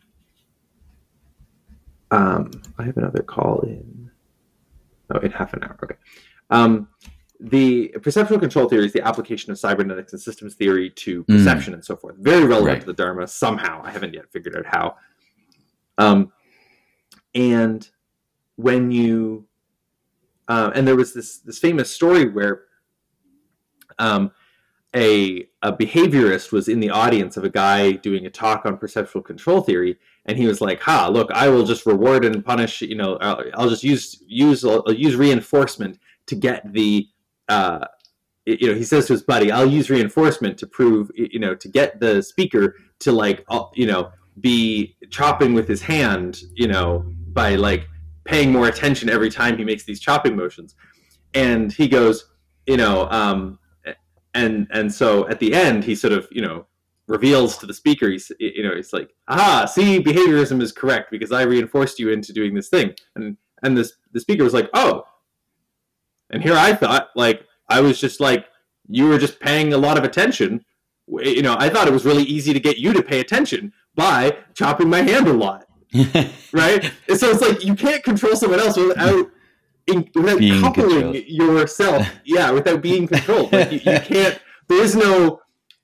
um, I have another call in oh in half an hour. Okay. Um, the perceptual control theory is the application of cybernetics and systems theory to perception mm. and so forth. Very relevant right. to the Dharma somehow. I haven't yet figured out how. Um, and when you, uh, and there was this this famous story where um, a a behaviorist was in the audience of a guy doing a talk on perceptual control theory, and he was like, "Ha! Look, I will just reward and punish. You know, I'll, I'll just use use I'll use reinforcement to get the." Uh, you know, he says to his buddy, I'll use reinforcement to prove, you know, to get the speaker to like, you know, be chopping with his hand, you know, by like paying more attention every time he makes these chopping motions. And he goes, you know, um, and, and so at the end, he sort of, you know, reveals to the speaker, he's, you know, it's like, ah, see, behaviorism is correct because I reinforced you into doing this thing. And, and this, the speaker was like, oh, and here I thought, like, I was just like, you were just paying a lot of attention. You know, I thought it was really easy to get you to pay attention by chopping my hand a lot. Right? And so it's like, you can't control someone else without, in, without being coupling controlled. yourself. Yeah, without being controlled. Like, you, you can't, there is no,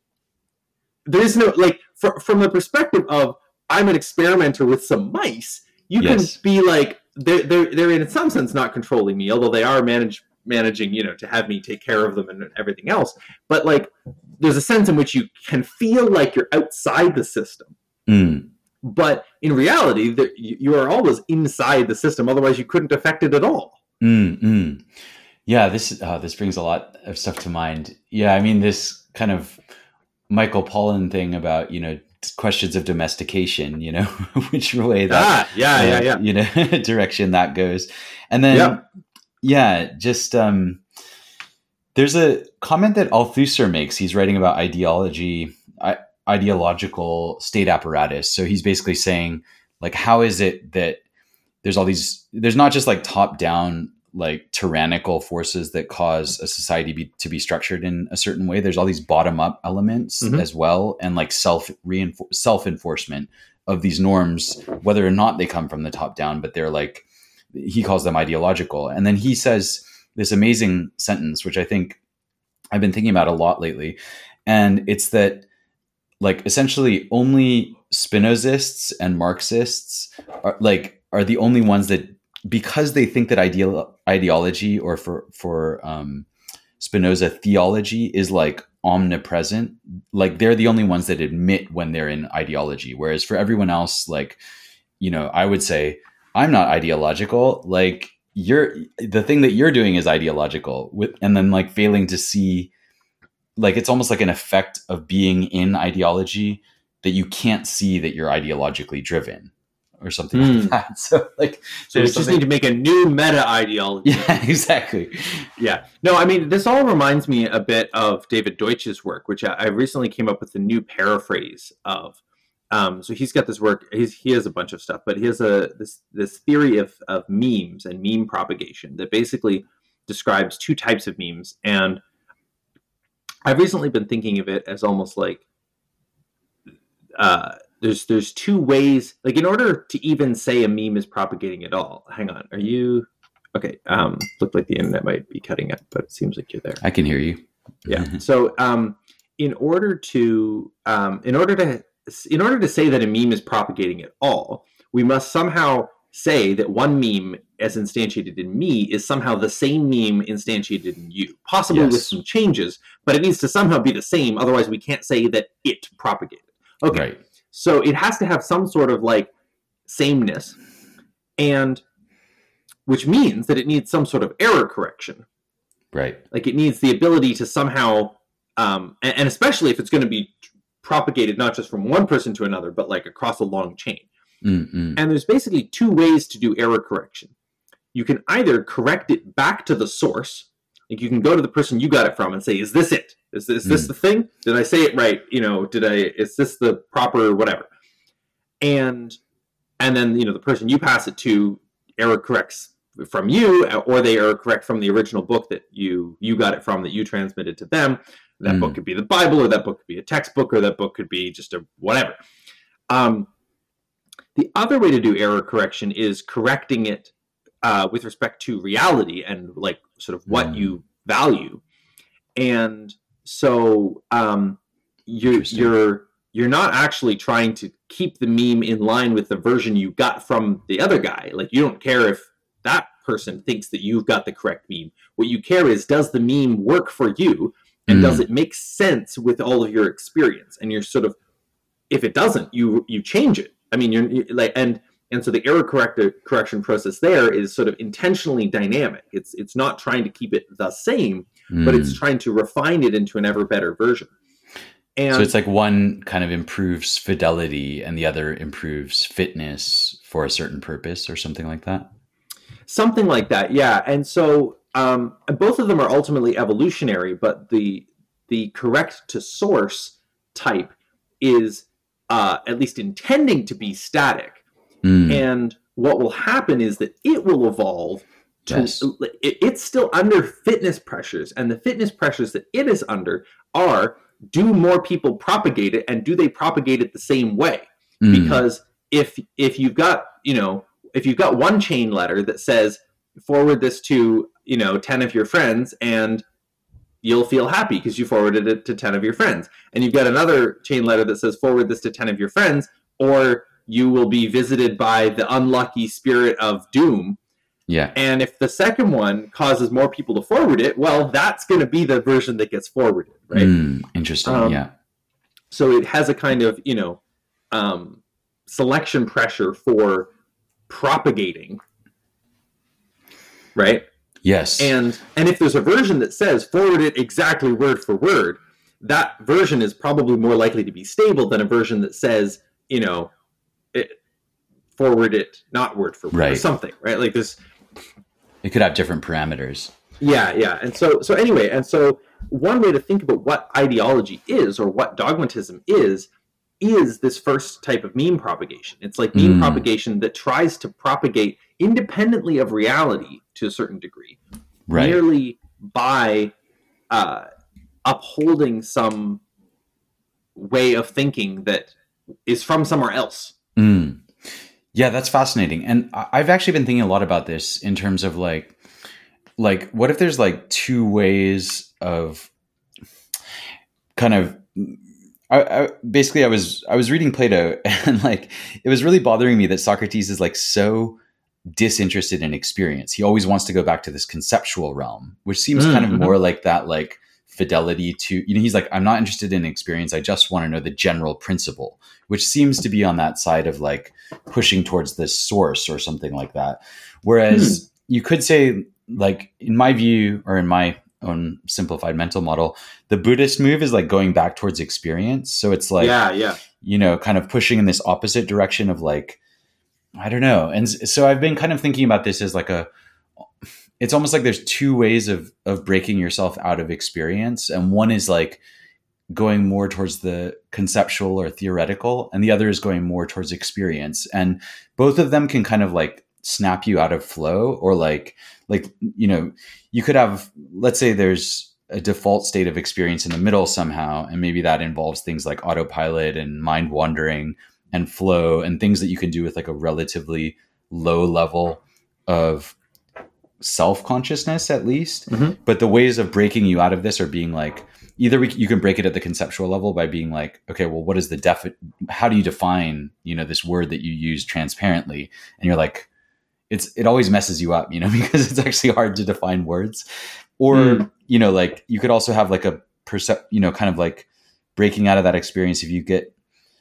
there is no, like, fr- from the perspective of, I'm an experimenter with some mice, you Yes. can be like, they're, they're, they're in some sense not controlling me, although they are managed, managing, you know, to have me take care of them and everything else. But like, there's a sense in which you can feel like you're outside the system. Mm. But in reality, the, you, you are always inside the system. Otherwise, you couldn't affect it at all. Mm, mm. Yeah, this uh, this brings a lot of stuff to mind. Yeah, I mean, this kind of Michael Pollan thing about, you know, questions of domestication, you know, which way that, Ah, yeah, uh, yeah, yeah. you know, direction that goes. And then, Yeah. yeah, just um, there's a comment that Althusser makes. He's writing about ideology, I, ideological state apparatus. So he's basically saying, like, how is it that there's all these, there's not just like top down, like tyrannical forces that cause a society be, to be structured in a certain way. There's all these bottom up elements Mhm. as well. And like self reinfor- self enforcement of these norms, whether or not they come from the top down, but they're like, he calls them ideological. And then he says this amazing sentence, which I think I've been thinking about a lot lately. And it's that, like, essentially only Spinozists and Marxists are like, are the only ones that, because they think that ideal ideology, or for, for um, Spinoza, theology is like omnipresent, like they're the only ones that admit when they're in ideology. Whereas for everyone else, like, you know, I would say, I'm not ideological. Like, you're, the thing that you're doing is ideological, with, and then like failing to see, like, it's almost like an effect of being in ideology that you can't see that you're ideologically driven or something Mm. like that. So like, So we there's just something- need to make a new meta ideology. yeah, exactly. Yeah. No, I mean, this all reminds me a bit of David Deutsch's work, which I, I recently came up with a new paraphrase of. Um, so he's got this work. He's, he has a bunch of stuff, but he has a this this theory of of memes and meme propagation that basically describes two types of memes. And I've recently been thinking of it as almost like uh, there's there's two ways. Like, in order to even say a meme is propagating at all. Hang on, are you? Okay, um, looked like the internet might be cutting out, but it seems like you're there. I can hear you. Yeah. So, um, in order to, um, in order to, in order to say that a meme is propagating at all, we must somehow say that one meme, as instantiated in me, is somehow the same meme instantiated in you, possibly Yes. with some changes, but it needs to somehow be the same. Otherwise, we can't say that it propagated. Okay. Right. So it has to have some sort of like sameness, and which means that it needs some sort of error correction. Right. Like, it needs the ability to somehow, um, and, and especially if it's going to be propagated not just from one person to another, but like across a long chain. Mm-mm. And there's basically two ways to do error correction. You can either correct it back to the source. Like, you can go to the person you got it from and say, is this it? Is this, is this Mm. the thing? Did I say it right? You know, did I, is this the proper whatever? And, and then, you know, the person you pass it to error corrects from you, or they error correct from the original book that you, you got it from, that you transmitted to them. That Mm. book could be the Bible, or that book could be a textbook, or that book could be just a whatever. Um, the other way to do error correction is correcting it uh, with respect to reality and like sort of what Mm. you value. And so um, you're Interesting. you're you're not actually trying to keep the meme in line with the version you got from the other guy. Like, you don't care if that person thinks that you've got the correct meme. What you care is, does the meme work for you? And Mm. does it make sense with all of your experience? And you're sort of, if it doesn't, you you change it. I mean, you're, you're like, and and so the error correct, correction process there is sort of intentionally dynamic. It's it's not trying to keep it the same, mm. but it's trying to refine it into an ever better version. And so it's like one kind of improves fidelity and the other improves fitness for a certain purpose or something like that. Something like that, yeah. And so um, both of them are ultimately evolutionary, but the the correct to source type is uh, at least intending to be static. Mm. And what will happen is that it will evolve to, yes. it, it's still under fitness pressures, and the fitness pressures that it is under are, do more people propagate it, and do they propagate it the same way? Mm. Because if if you've got, you know, if you've got one chain letter that says forward this to, you know, ten of your friends and you'll feel happy because you forwarded it to ten of your friends, and you've got another chain letter that says forward this to ten of your friends or you will be visited by the unlucky spirit of doom. Yeah. And if the second one causes more people to forward it, well, that's going to be the version that gets forwarded, right? Mm, interesting. Um, yeah. So it has a kind of, you know, um, selection pressure for propagating, right? Yes. And and if there's a version that says forward it exactly word for word, that version is probably more likely to be stable than a version that says, you know, it, forward it not word for word right. or something, right? Like this. It could have different parameters. Yeah, yeah. And so so anyway, and so one way to think about what ideology is or what dogmatism is, is this first type of meme propagation. It's like meme Mm. propagation that tries to propagate independently of reality to a certain degree, Right. merely by uh, upholding some way of thinking that is from somewhere else. Mm. Yeah, that's fascinating. And I- I've actually been thinking a lot about this in terms of like, like what if there's like two ways of kind of, I, I basically I was, I was reading Plato and like, it was really bothering me that Socrates is like so disinterested in experience. He always wants to go back to this conceptual realm, which seems Mm, kind of mhm. more like that, like fidelity to, you know, he's like, I'm not interested in experience. I just want to know the general principle, which seems to be on that side of like pushing towards this source or something like that. Whereas you could say, like, in my view, or in my own simplified mental model, the Buddhist move is like going back towards experience. So it's like, yeah, yeah. you know, kind of pushing in this opposite direction of like, I don't know. And s- so I've been kind of thinking about this as like a, it's almost like there's two ways of, of breaking yourself out of experience. And one is like going more towards the conceptual or theoretical, and the other is going more towards experience. And both of them can kind of like snap you out of flow, or like, like, you know, you could have, let's say there's a default state of experience in the middle somehow. And maybe that involves things like autopilot and mind wandering and flow and things that you can do with like a relatively low level of self-consciousness at least. Mhm. But the ways of breaking you out of this are being like, either we, you can break it at the conceptual level by being like, okay, well, what is the def, how do you define, you know, this word that you use transparently? And you're like, it's, it always messes you up, you know, because it's actually hard to define words. Or, Mm. you know, like you could also have like a percept, you know, kind of like breaking out of that experience. If you get,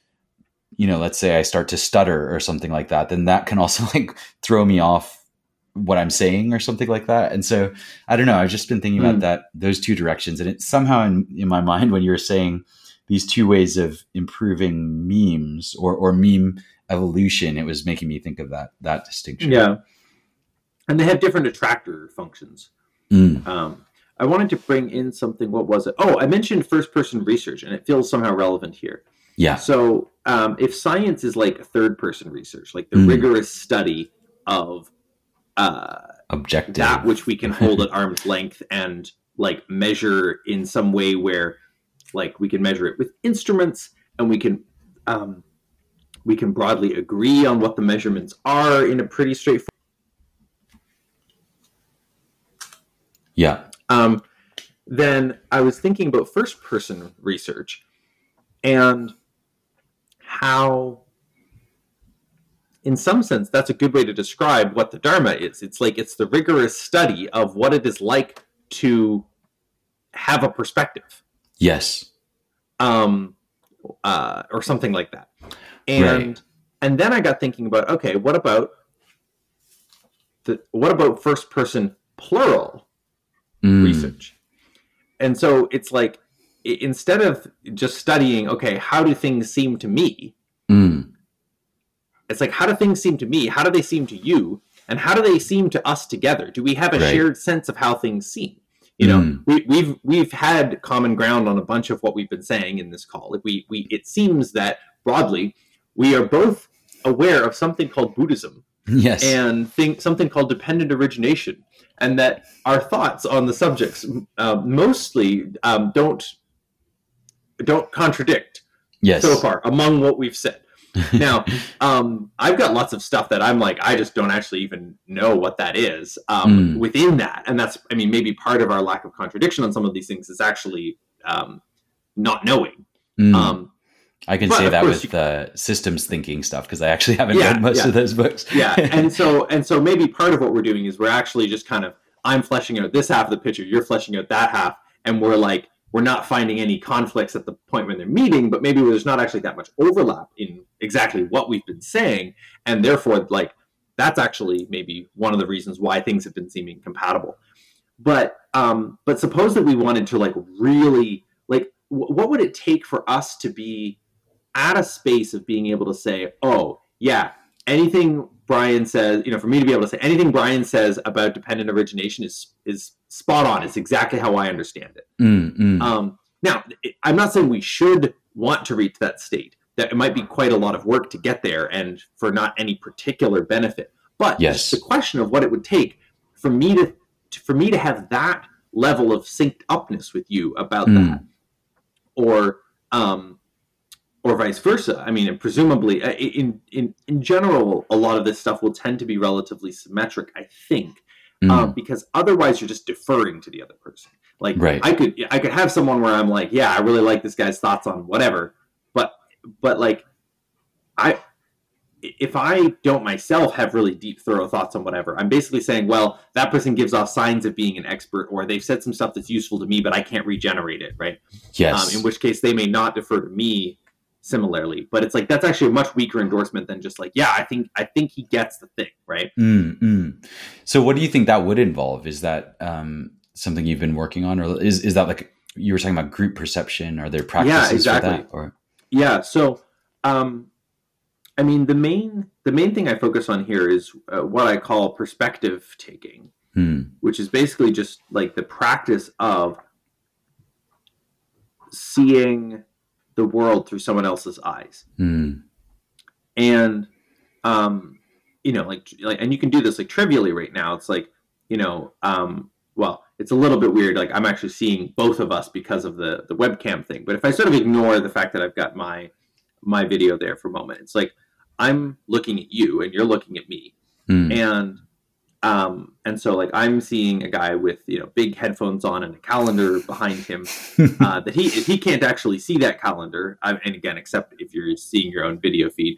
you know, let's say I start to stutter or something like that, then that can also like throw me off what I'm saying or something like that. And so I don't know, I've just been thinking about Mm. that, those two directions. And it's somehow in, in my mind, when you were saying these two ways of improving memes or, or meme evolution, it was making me think of that, that distinction. Yeah. And they have different attractor functions. Mm. Um, I wanted to bring in something. What was it? Oh, I mentioned first-person research, and it feels somehow relevant here. Yeah. So um, if science is like third-person research, like the Mm. rigorous study of uh, Objective. that which we can hold at arm's length and like measure in some way where like we can measure it with instruments, and we can um, we can broadly agree on what the measurements are in a pretty straightforward. Yeah. Um, then I was thinking about first-person research and how, in some sense, that's a good way to describe what the Dharma is. It's like it's the rigorous study of what it is like to have a perspective, Yes. um, uh, or something like that. And Right. and then I got thinking about, okay, what about the what about first-person plural Mm. research? and so it's like, instead of just studying, okay, how do things seem to me? Mm. It's like, how do things seem to me? How do they seem to you? And how do they seem to us together? Do we have a Right. shared sense of how things seem? You know, Mm. we, we've we've had common ground on a bunch of what we've been saying in this call. Like we we it seems that broadly we are both aware of something called Buddhism Yes. and think something called dependent origination, and that our thoughts on the subjects uh, mostly um, don't don't contradict Yes. so far among what we've said. Now, um, I've got lots of stuff that I'm like, I just don't actually even know what that is um, Mm. within that. And that's, I mean, maybe part of our lack of contradiction on some of these things is actually um, not knowing. Mm. Um, I can but say of that course with uh, systems thinking stuff because I actually haven't Yeah, read most yeah. of those books. yeah. And so, and so maybe part of what we're doing is we're actually just kind of, I'm fleshing out this half of the picture, you're fleshing out that half. And we're like, we're not finding any conflicts at the point when they're meeting, but maybe there's not actually that much overlap in exactly what we've been saying. And therefore, like, that's actually maybe one of the reasons why things have been seeming compatible. But, um, but suppose that we wanted to like really, like, w- what would it take for us to be at a space of being able to say, oh, yeah, anything Brian says, you know, for me to be able to say anything Brian says about dependent origination is is spot on. It's exactly how I understand it. Mm, mm. Um, now, it- I'm not saying we should want to reach that state. That it might be quite a lot of work to get there, and for not any particular benefit. But Yes. it's the question of what it would take for me to, to for me to have that level of synced upness with you about Mm. that, or um, or vice versa. I mean, and presumably, uh, in in in general, a lot of this stuff will tend to be relatively symmetric, I think. Mm. Uh, because otherwise you're just deferring to the other person. Like Right. I could I could have someone where I'm like, yeah, I really like this guy's thoughts on whatever, but but like I if I don't myself have really deep, thorough thoughts on whatever, I'm basically saying, well, that person gives off signs of being an expert, or they've said some stuff that's useful to me, but I can't regenerate it, right? Yes. Um, in which case they may not defer to me similarly. But it's like that's actually a much weaker endorsement than just like, yeah, I think I think he gets the thing, right? Mm, mm. So what do you think that would involve? Is that um, something you've been working on, or is is that like you were talking about group perception? Are there practices exactly. for that? Or Yeah. So, um, I mean, the main the main thing I focus on here is uh, what I call perspective taking, Hmm. which is basically just like the practice of seeing the world through someone else's eyes. Hmm. And um, you know, like like, and you can do this like trivially right now. It's like, you know, um, well, it's a little bit weird. Like I'm actually seeing both of us because of the the webcam thing. But if I sort of ignore the fact that I've got my my video there for a moment, it's like I'm looking at you and you're looking at me, Hmm. and um, and so like I'm seeing a guy with, you know, big headphones on and a calendar behind him uh, that he he can't actually see that calendar. I, and again, except if you're seeing your own video feed,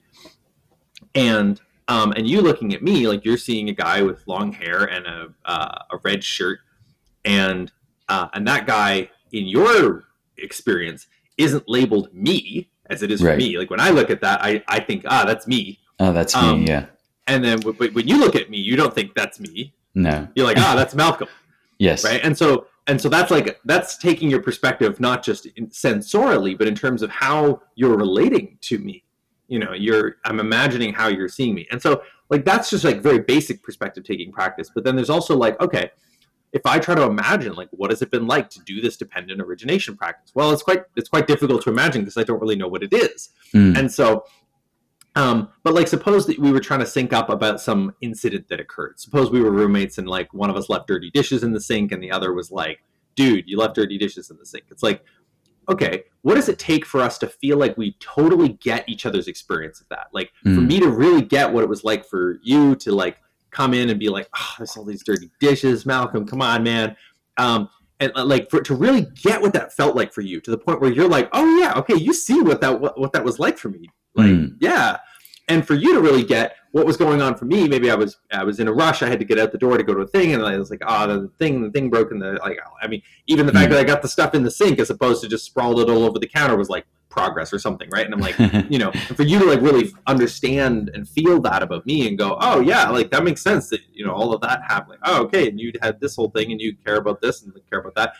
and um, and you looking at me, like you're seeing a guy with long hair and a uh, a red shirt, and uh, and that guy in your experience isn't labeled me as it is for Right. me. Like when I look at that, I, I think, ah, that's me. Oh, that's me. Um, Yeah. And then w- but when you look at me, you don't think that's me. No. You're like, ah, that's Malcolm. Yes. Right. And so and so that's like that's taking your perspective not just in sensorially, but in terms of how you're relating to me. You know, you're I'm imagining how you're seeing me. And so like that's just like very basic perspective taking practice. But then there's also like, okay, if I try to imagine like what has it been like to do this dependent origination practice? Well, it's quite it's quite difficult to imagine because I don't really know what it is. Hmm. And so um, but like suppose that we were trying to sync up about some incident that occurred. Suppose we were roommates and like one of us left dirty dishes in the sink and the other was like, dude, you left dirty dishes in the sink. It's like, okay, what does it take for us to feel like we totally get each other's experience of that? Like for Mm. me to really get what it was like for you to like come in and be like, oh, there's all these dirty dishes, Malcolm, come on, man. Um, and uh, like for to really get what that felt like for you to the point where you're like, oh yeah, okay, you see what that what, what that was like for me. Like, Mm. yeah. And for you to really get what was going on for me, maybe I was I was in a rush. I had to get out the door to go to a thing, and I was like, oh, the thing, the thing broke in the like. I mean, even the fact Mm. that I got the stuff in the sink as opposed to just sprawled it all over the counter was like progress or something, right? And I'm like, you know, and for you to like really understand and feel that about me and go, oh yeah, like that makes sense that, you know, all of that happened. Like, oh, okay, and you had this whole thing and you care about this and care about that.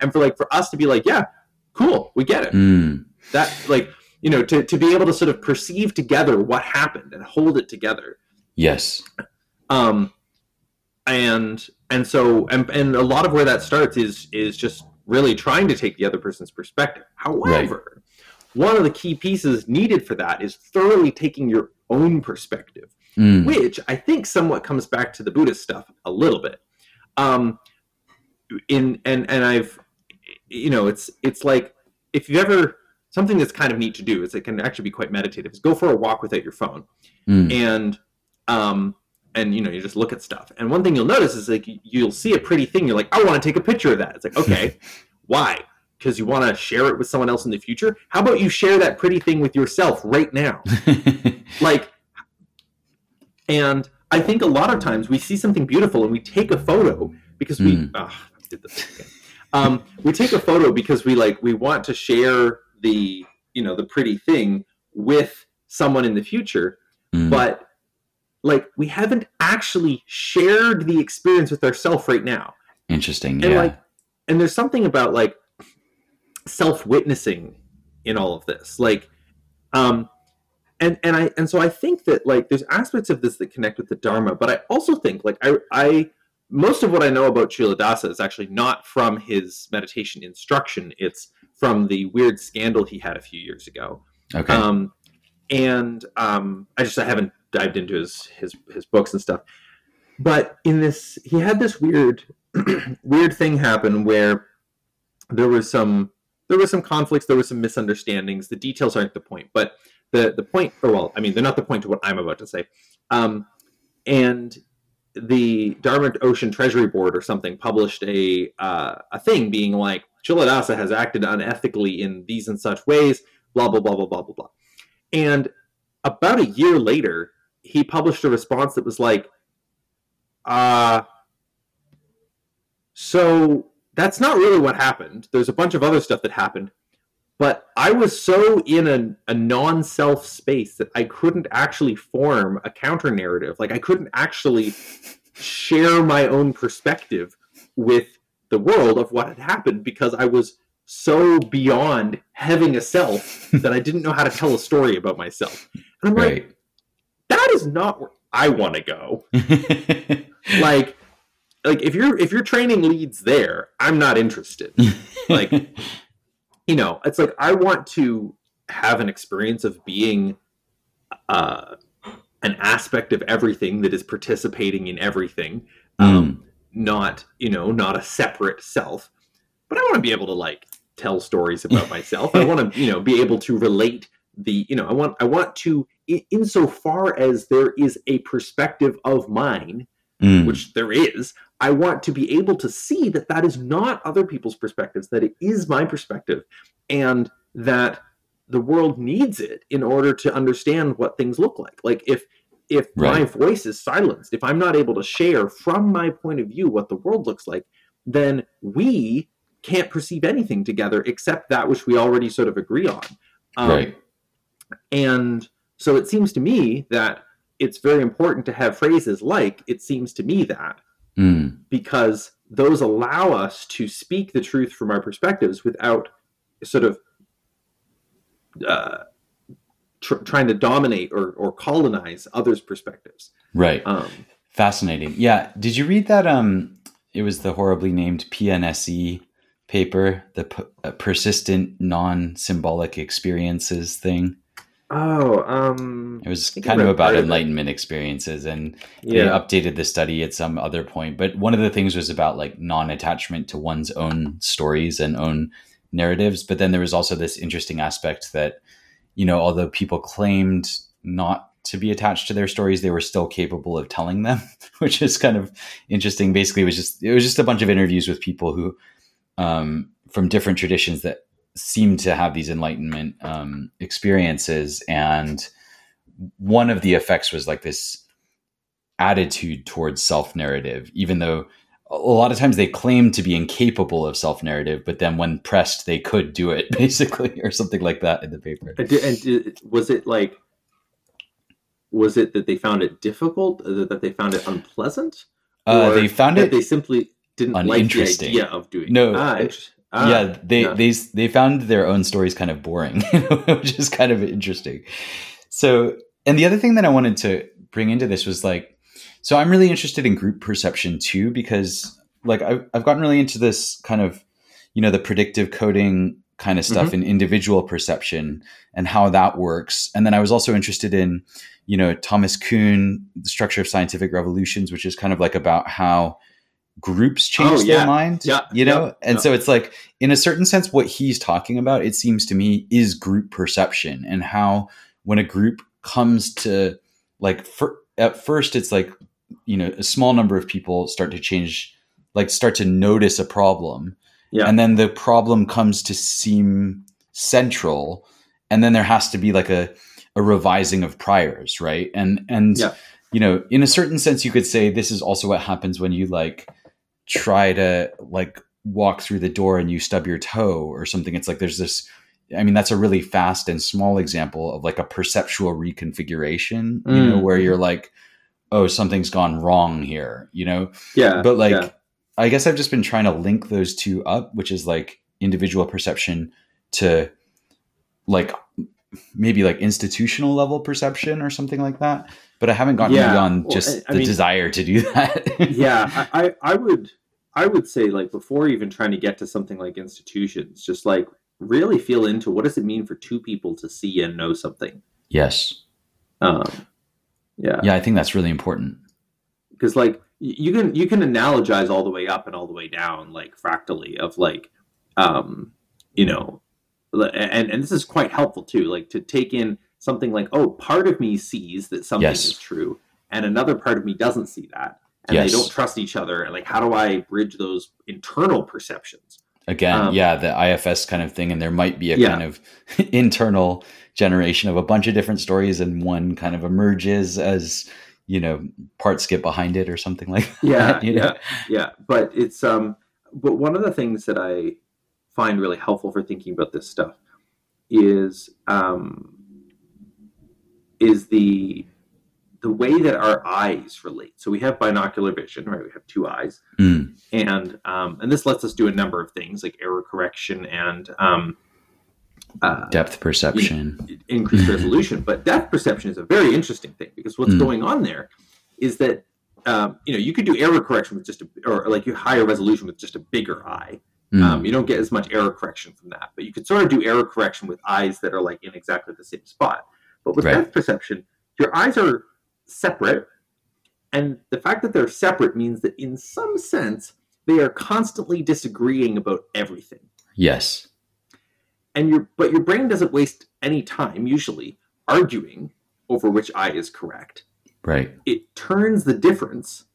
and for like for us to be like, yeah, cool, we get it. Mm. That like, you know, to, to be able to sort of perceive together what happened and hold it together. Yes. Um, and and so and, and a lot of where that starts is is just really trying to take the other person's perspective. However, right. one of the key pieces needed for that is thoroughly taking your own perspective, mm. which I think somewhat comes back to the Buddhist stuff a little bit. Um, in and and I've, you know, it's it's like if you've ever something that's kind of neat to do is it can actually be quite meditative. Is go for a walk without your phone, mm. and um. And, you know, you just look at stuff. And one thing you'll notice is, like, you'll see a pretty thing. You're like, I want to take a picture of that. It's like, okay, why? Because you want to share it with someone else in the future? How about you share that pretty thing with yourself right now? Like, and I think a lot of times we see something beautiful and we take a photo because we, mm. oh, I did this again. Um, we take a photo because we, like, we want to share the, you know, the pretty thing with someone in the future. Mm. But, like, we haven't actually shared the experience with ourselves right now. Interesting, and yeah. Like, and there's something about, like, self-witnessing in all of this. Like, um, and and I and so I think that, like, there's aspects of this that connect with the Dharma, but I also think, like, I I most of what I know about Srila Dasa is actually not from his meditation instruction. It's from the weird scandal he had a few years ago. Okay. Um, and um, I just I haven't dived into his, his his books and stuff, but in this he had this weird weird thing happen where there was some there was some conflicts, there was some misunderstandings. The details aren't the point, but the the point, or well, I mean, they're not the point to what I'm about to say. Um, and the Dharma Ocean Treasury Board or something published a uh, a thing being like, Srila Dasa has acted unethically in these and such ways, blah blah blah blah blah blah blah. And about a year later, he published a response that was like, uh, so that's not really what happened. There's a bunch of other stuff that happened, but I was so in a, a non-self space that I couldn't actually form a counter narrative. Like, I couldn't actually share my own perspective with the world of what had happened because I was so beyond having a self that I didn't know how to tell a story about myself. And I'm right. like, that is not where I want to go. like, like if your if your training leads there, I'm not interested. Like, you know, it's like I want to have an experience of being uh, an aspect of everything that is participating in everything, um, mm. not you know, not a separate self. But I want to be able to, like, tell stories about myself. I want to, you know, be able to relate the, you know, I want, I want to, insofar as there is a perspective of mine, mm. which there is, I want to be able to see that that is not other people's perspectives, that it is my perspective, and that the world needs it in order to understand what things look like. Like, if, if right. my voice is silenced, if I'm not able to share from my point of view what the world looks like, then we can't perceive anything together except that which we already sort of agree on. Um, right. And so it seems to me that it's very important to have phrases like, it seems to me that, mm. because those allow us to speak the truth from our perspectives without sort of uh, tr- trying to dominate or, or colonize others' perspectives. Right. Um, Fascinating. Yeah. Did you read that? Um, it was the horribly named P N S E paper, the p- uh, persistent non-symbolic experiences thing. Oh, um, it was kind of about enlightenment experiences, and yeah. they updated the study at some other point. But one of the things was about, like, non-attachment to one's own stories and own narratives. But then there was also this interesting aspect that, you know, although people claimed not to be attached to their stories, they were still capable of telling them, which is kind of interesting. Basically, it was just it was just a bunch of interviews with people who, um, from different traditions that seemed to have these enlightenment um, experiences, and one of the effects was like this attitude towards self-narrative, even though a lot of times they claimed to be incapable of self-narrative, but then when pressed, they could do it, basically, or something like that in the paper. And, and was it like, was it that they found it difficult, that they found it unpleasant? Uh, they found that it they simply didn't like the idea of doing no, it? Ah, it, Ah, yeah, they yeah. they they found their own stories kind of boring, which is kind of interesting. So, and the other thing that I wanted to bring into this was like, so I'm really interested in group perception too, because like I've, I've gotten really into this kind of, you know, the predictive coding kind of stuff Mm-hmm. in individual perception and how that works. And then I was also interested in, you know, Thomas Kuhn, The Structure of Scientific Revolutions, which is kind of like about how groups change Oh, their yeah. mind, Yeah. you know? Yep. And Yep. so it's like, in a certain sense, what he's talking about, it seems to me, is group perception, and how when a group comes to like, for, at first it's like, you know, a small number of people start to change, like start to notice a problem. Yeah. And then the problem comes to seem central. And then there has to be like a, a revising of priors. Right. And, and, Yeah. you know, in a certain sense, you could say this is also what happens when you like try to like walk through the door and you stub your toe or something. It's like there's this, I mean, that's a really fast and small example of like a perceptual reconfiguration, you Mm. know, where you're like, oh, something's gone wrong here, you know? Yeah. But like, yeah. I guess I've just been trying to link those two up, which is like individual perception to like maybe like institutional level perception or something like that. But I haven't gotten Yeah. beyond Well, just I- I the mean- desire to do that. yeah, I, I, I would I would say, like, before even trying to get to something like institutions, just like really feel into what does it mean for two people to see and know something. Yes. Um, yeah, Yeah, I think that's really important. because like y- you can you can analogize all the way up and all the way down, like fractally, of like, um, you know, l- and and this is quite helpful too, like to take in something like, oh, part of me sees that something Yes. is true, and another part of me doesn't see that. And Yes. they don't trust each other. Like, how do I bridge those internal perceptions? Again, Um, yeah, the I F S kind of thing. And there might be a Yeah. kind of internal generation of a bunch of different stories, and one kind of emerges as, you know, parts get behind it or something like that. Yeah, you know? yeah, yeah. But it's um, but one of the things that I find really helpful for thinking about this stuff is um, is the the way that our eyes relate. So we have binocular vision, right? We have two eyes, Mm, and um, and this lets us do a number of things like error correction and um, uh, depth perception. increased resolution. But depth perception is a very interesting thing, because what's Mm. going on there is that um, you know, you could do error correction with just a, or like you higher resolution with just a bigger eye. Mm, Um, you don't get as much error correction from that, but you could sort of do error correction with eyes that are like in exactly the same spot. But with Right. depth perception, your eyes are separate, and the fact that they're separate means that in some sense they are constantly disagreeing about everything. yes. And your but your brain doesn't waste any time usually arguing over which eye is correct. Right. It turns the difference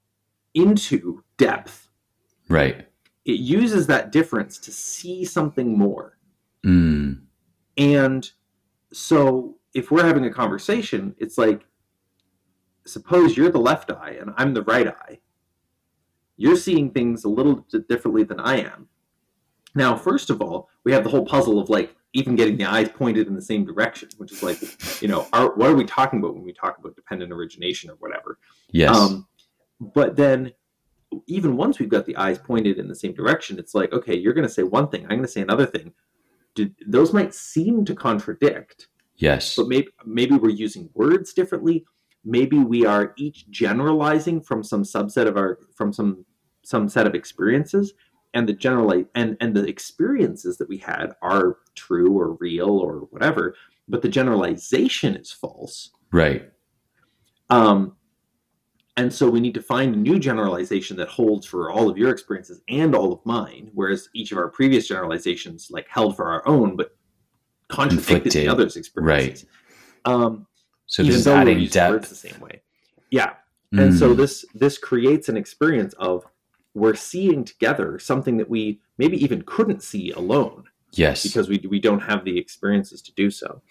into depth. Right. It uses that difference to see something more. Mm, And so if we're having a conversation, it's like, suppose you're the left eye and I'm the right eye. You're seeing things a little bit differently than I am. Now, first of all, we have the whole puzzle of like even getting the eyes pointed in the same direction, which is like, you know, are, what are we talking about when we talk about dependent origination or whatever? yes. Um, but then even once we've got the eyes pointed in the same direction, it's like, okay, you're going to say one thing, I'm going to say another thing. Did, those might seem to contradict, yes. but maybe maybe we're using words differently. Maybe we are each generalizing from some subset of our from some some set of experiences, and the generalize and and the experiences that we had are true or real or whatever, but the generalization is false. Right. Um, and so we need to find a new generalization that holds for all of your experiences and all of mine, whereas each of our previous generalizations like held for our own, but contradicted Conflicted. the other's experiences. Right. Um, So even this is though we're adding using words depth. the same way. Yeah. And so Mm, this this creates an experience of we're seeing together something that we maybe even couldn't see alone yes. because we we don't have the experiences to do so.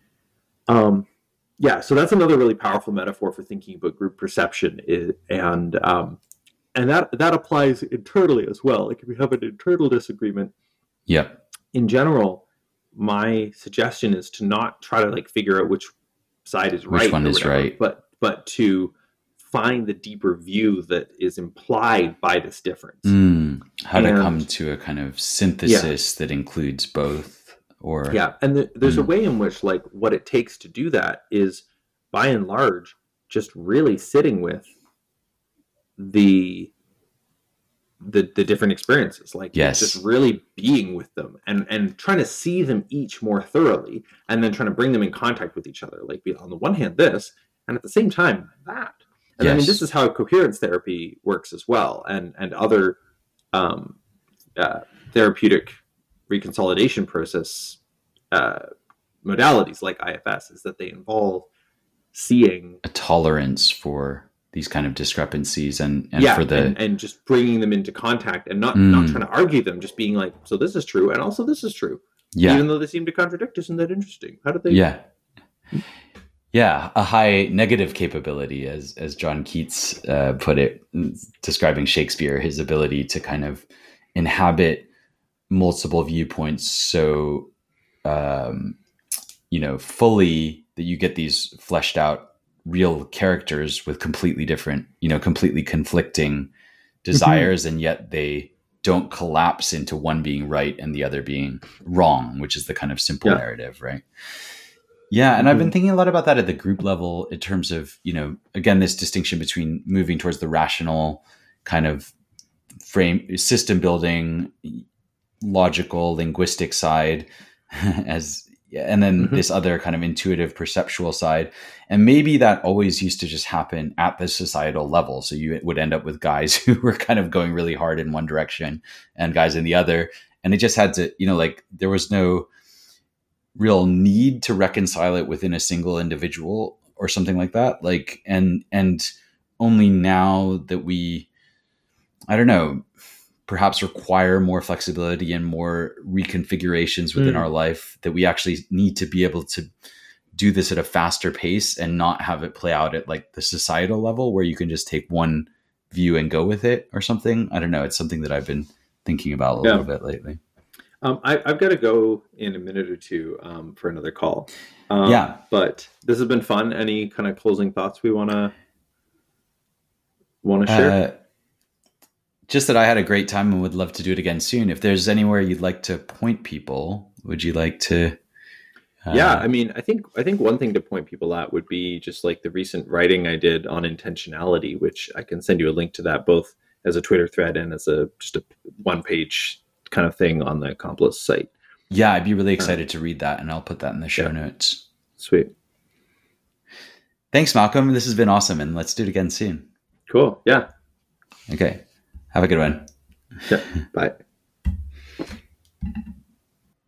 Um, yeah, so that's another really powerful metaphor for thinking about group perception, is, and um, and that that applies internally as well. Like if we have an internal disagreement, Yep. in general, my suggestion is to not try to like figure out which side is right, one or is whatever, right. but but to find the deeper view that is implied by this difference. Mm, how And- to come to a kind of synthesis that includes both, or Yeah, and the, there's a Mm. way in which, like, what it takes to do that is, by and large, just really sitting with the the the different experiences, like Yes. just really being with them and and trying to see them each more thoroughly, and then trying to bring them in contact with each other. Like, be on the one hand this, and at the same time that. And I mean, Yes. this is how coherence therapy works as well, and and other um, uh, therapeutic reconsolidation process uh, modalities like I F S, is that they involve seeing, a tolerance for these kind of discrepancies and, and yeah, for the and, and just bringing them into contact, and not Mm. not trying to argue them, just being like, so this is true, and also this is true, yeah even though they seem to contradict. Isn't that interesting? How did they? yeah yeah a high negative capability, as as John Keats uh, put it, describing Shakespeare, his ability to kind of inhabit multiple viewpoints so um, you know fully that you get these fleshed out real characters with completely different, you know, completely conflicting desires, and yet they don't collapse into one being right and the other being wrong, which is the kind of simple Yeah. narrative, right? Yeah, and I've been thinking a lot about that at the group level in terms of, you know, again, this distinction between moving towards the rational kind of frame, system building, logical, linguistic side, as and then Mhm. this other kind of intuitive, perceptual side. And maybe that always used to just happen at the societal level. So you would end up with guys who were kind of going really hard in one direction and guys in the other. And it just had to, you know, like there was no real need to reconcile it within a single individual or something like that. Like, and, and only now that we, I don't know, perhaps require more flexibility and more reconfigurations within Mm. our life, that we actually need to be able to do this at a faster pace and not have it play out at like the societal level where you can just take one view and go with it or something. I don't know. It's something that I've been thinking about a Yeah. little bit lately. Um, I, I've got to go in a minute or two um, for another call. Um, Yeah. but this has been fun. Any kind of closing thoughts we want to want to share? Uh, just that I had a great time and would love to do it again soon. If there's anywhere you'd like to point people, would you like to? Uh, Yeah, I mean, I think I think one thing to point people at would be just like the recent writing I did on intentionality, which I can send you a link to that both as a Twitter thread and as a just a one page kind of thing on the Accomplice site. yeah, I'd be really excited to read that, and I'll put that in the show Yeah. notes. Sweet. Thanks, Malcolm. This has been awesome, and let's do it again soon. Cool. Yeah. Okay. Have a good one. Yeah. Bye.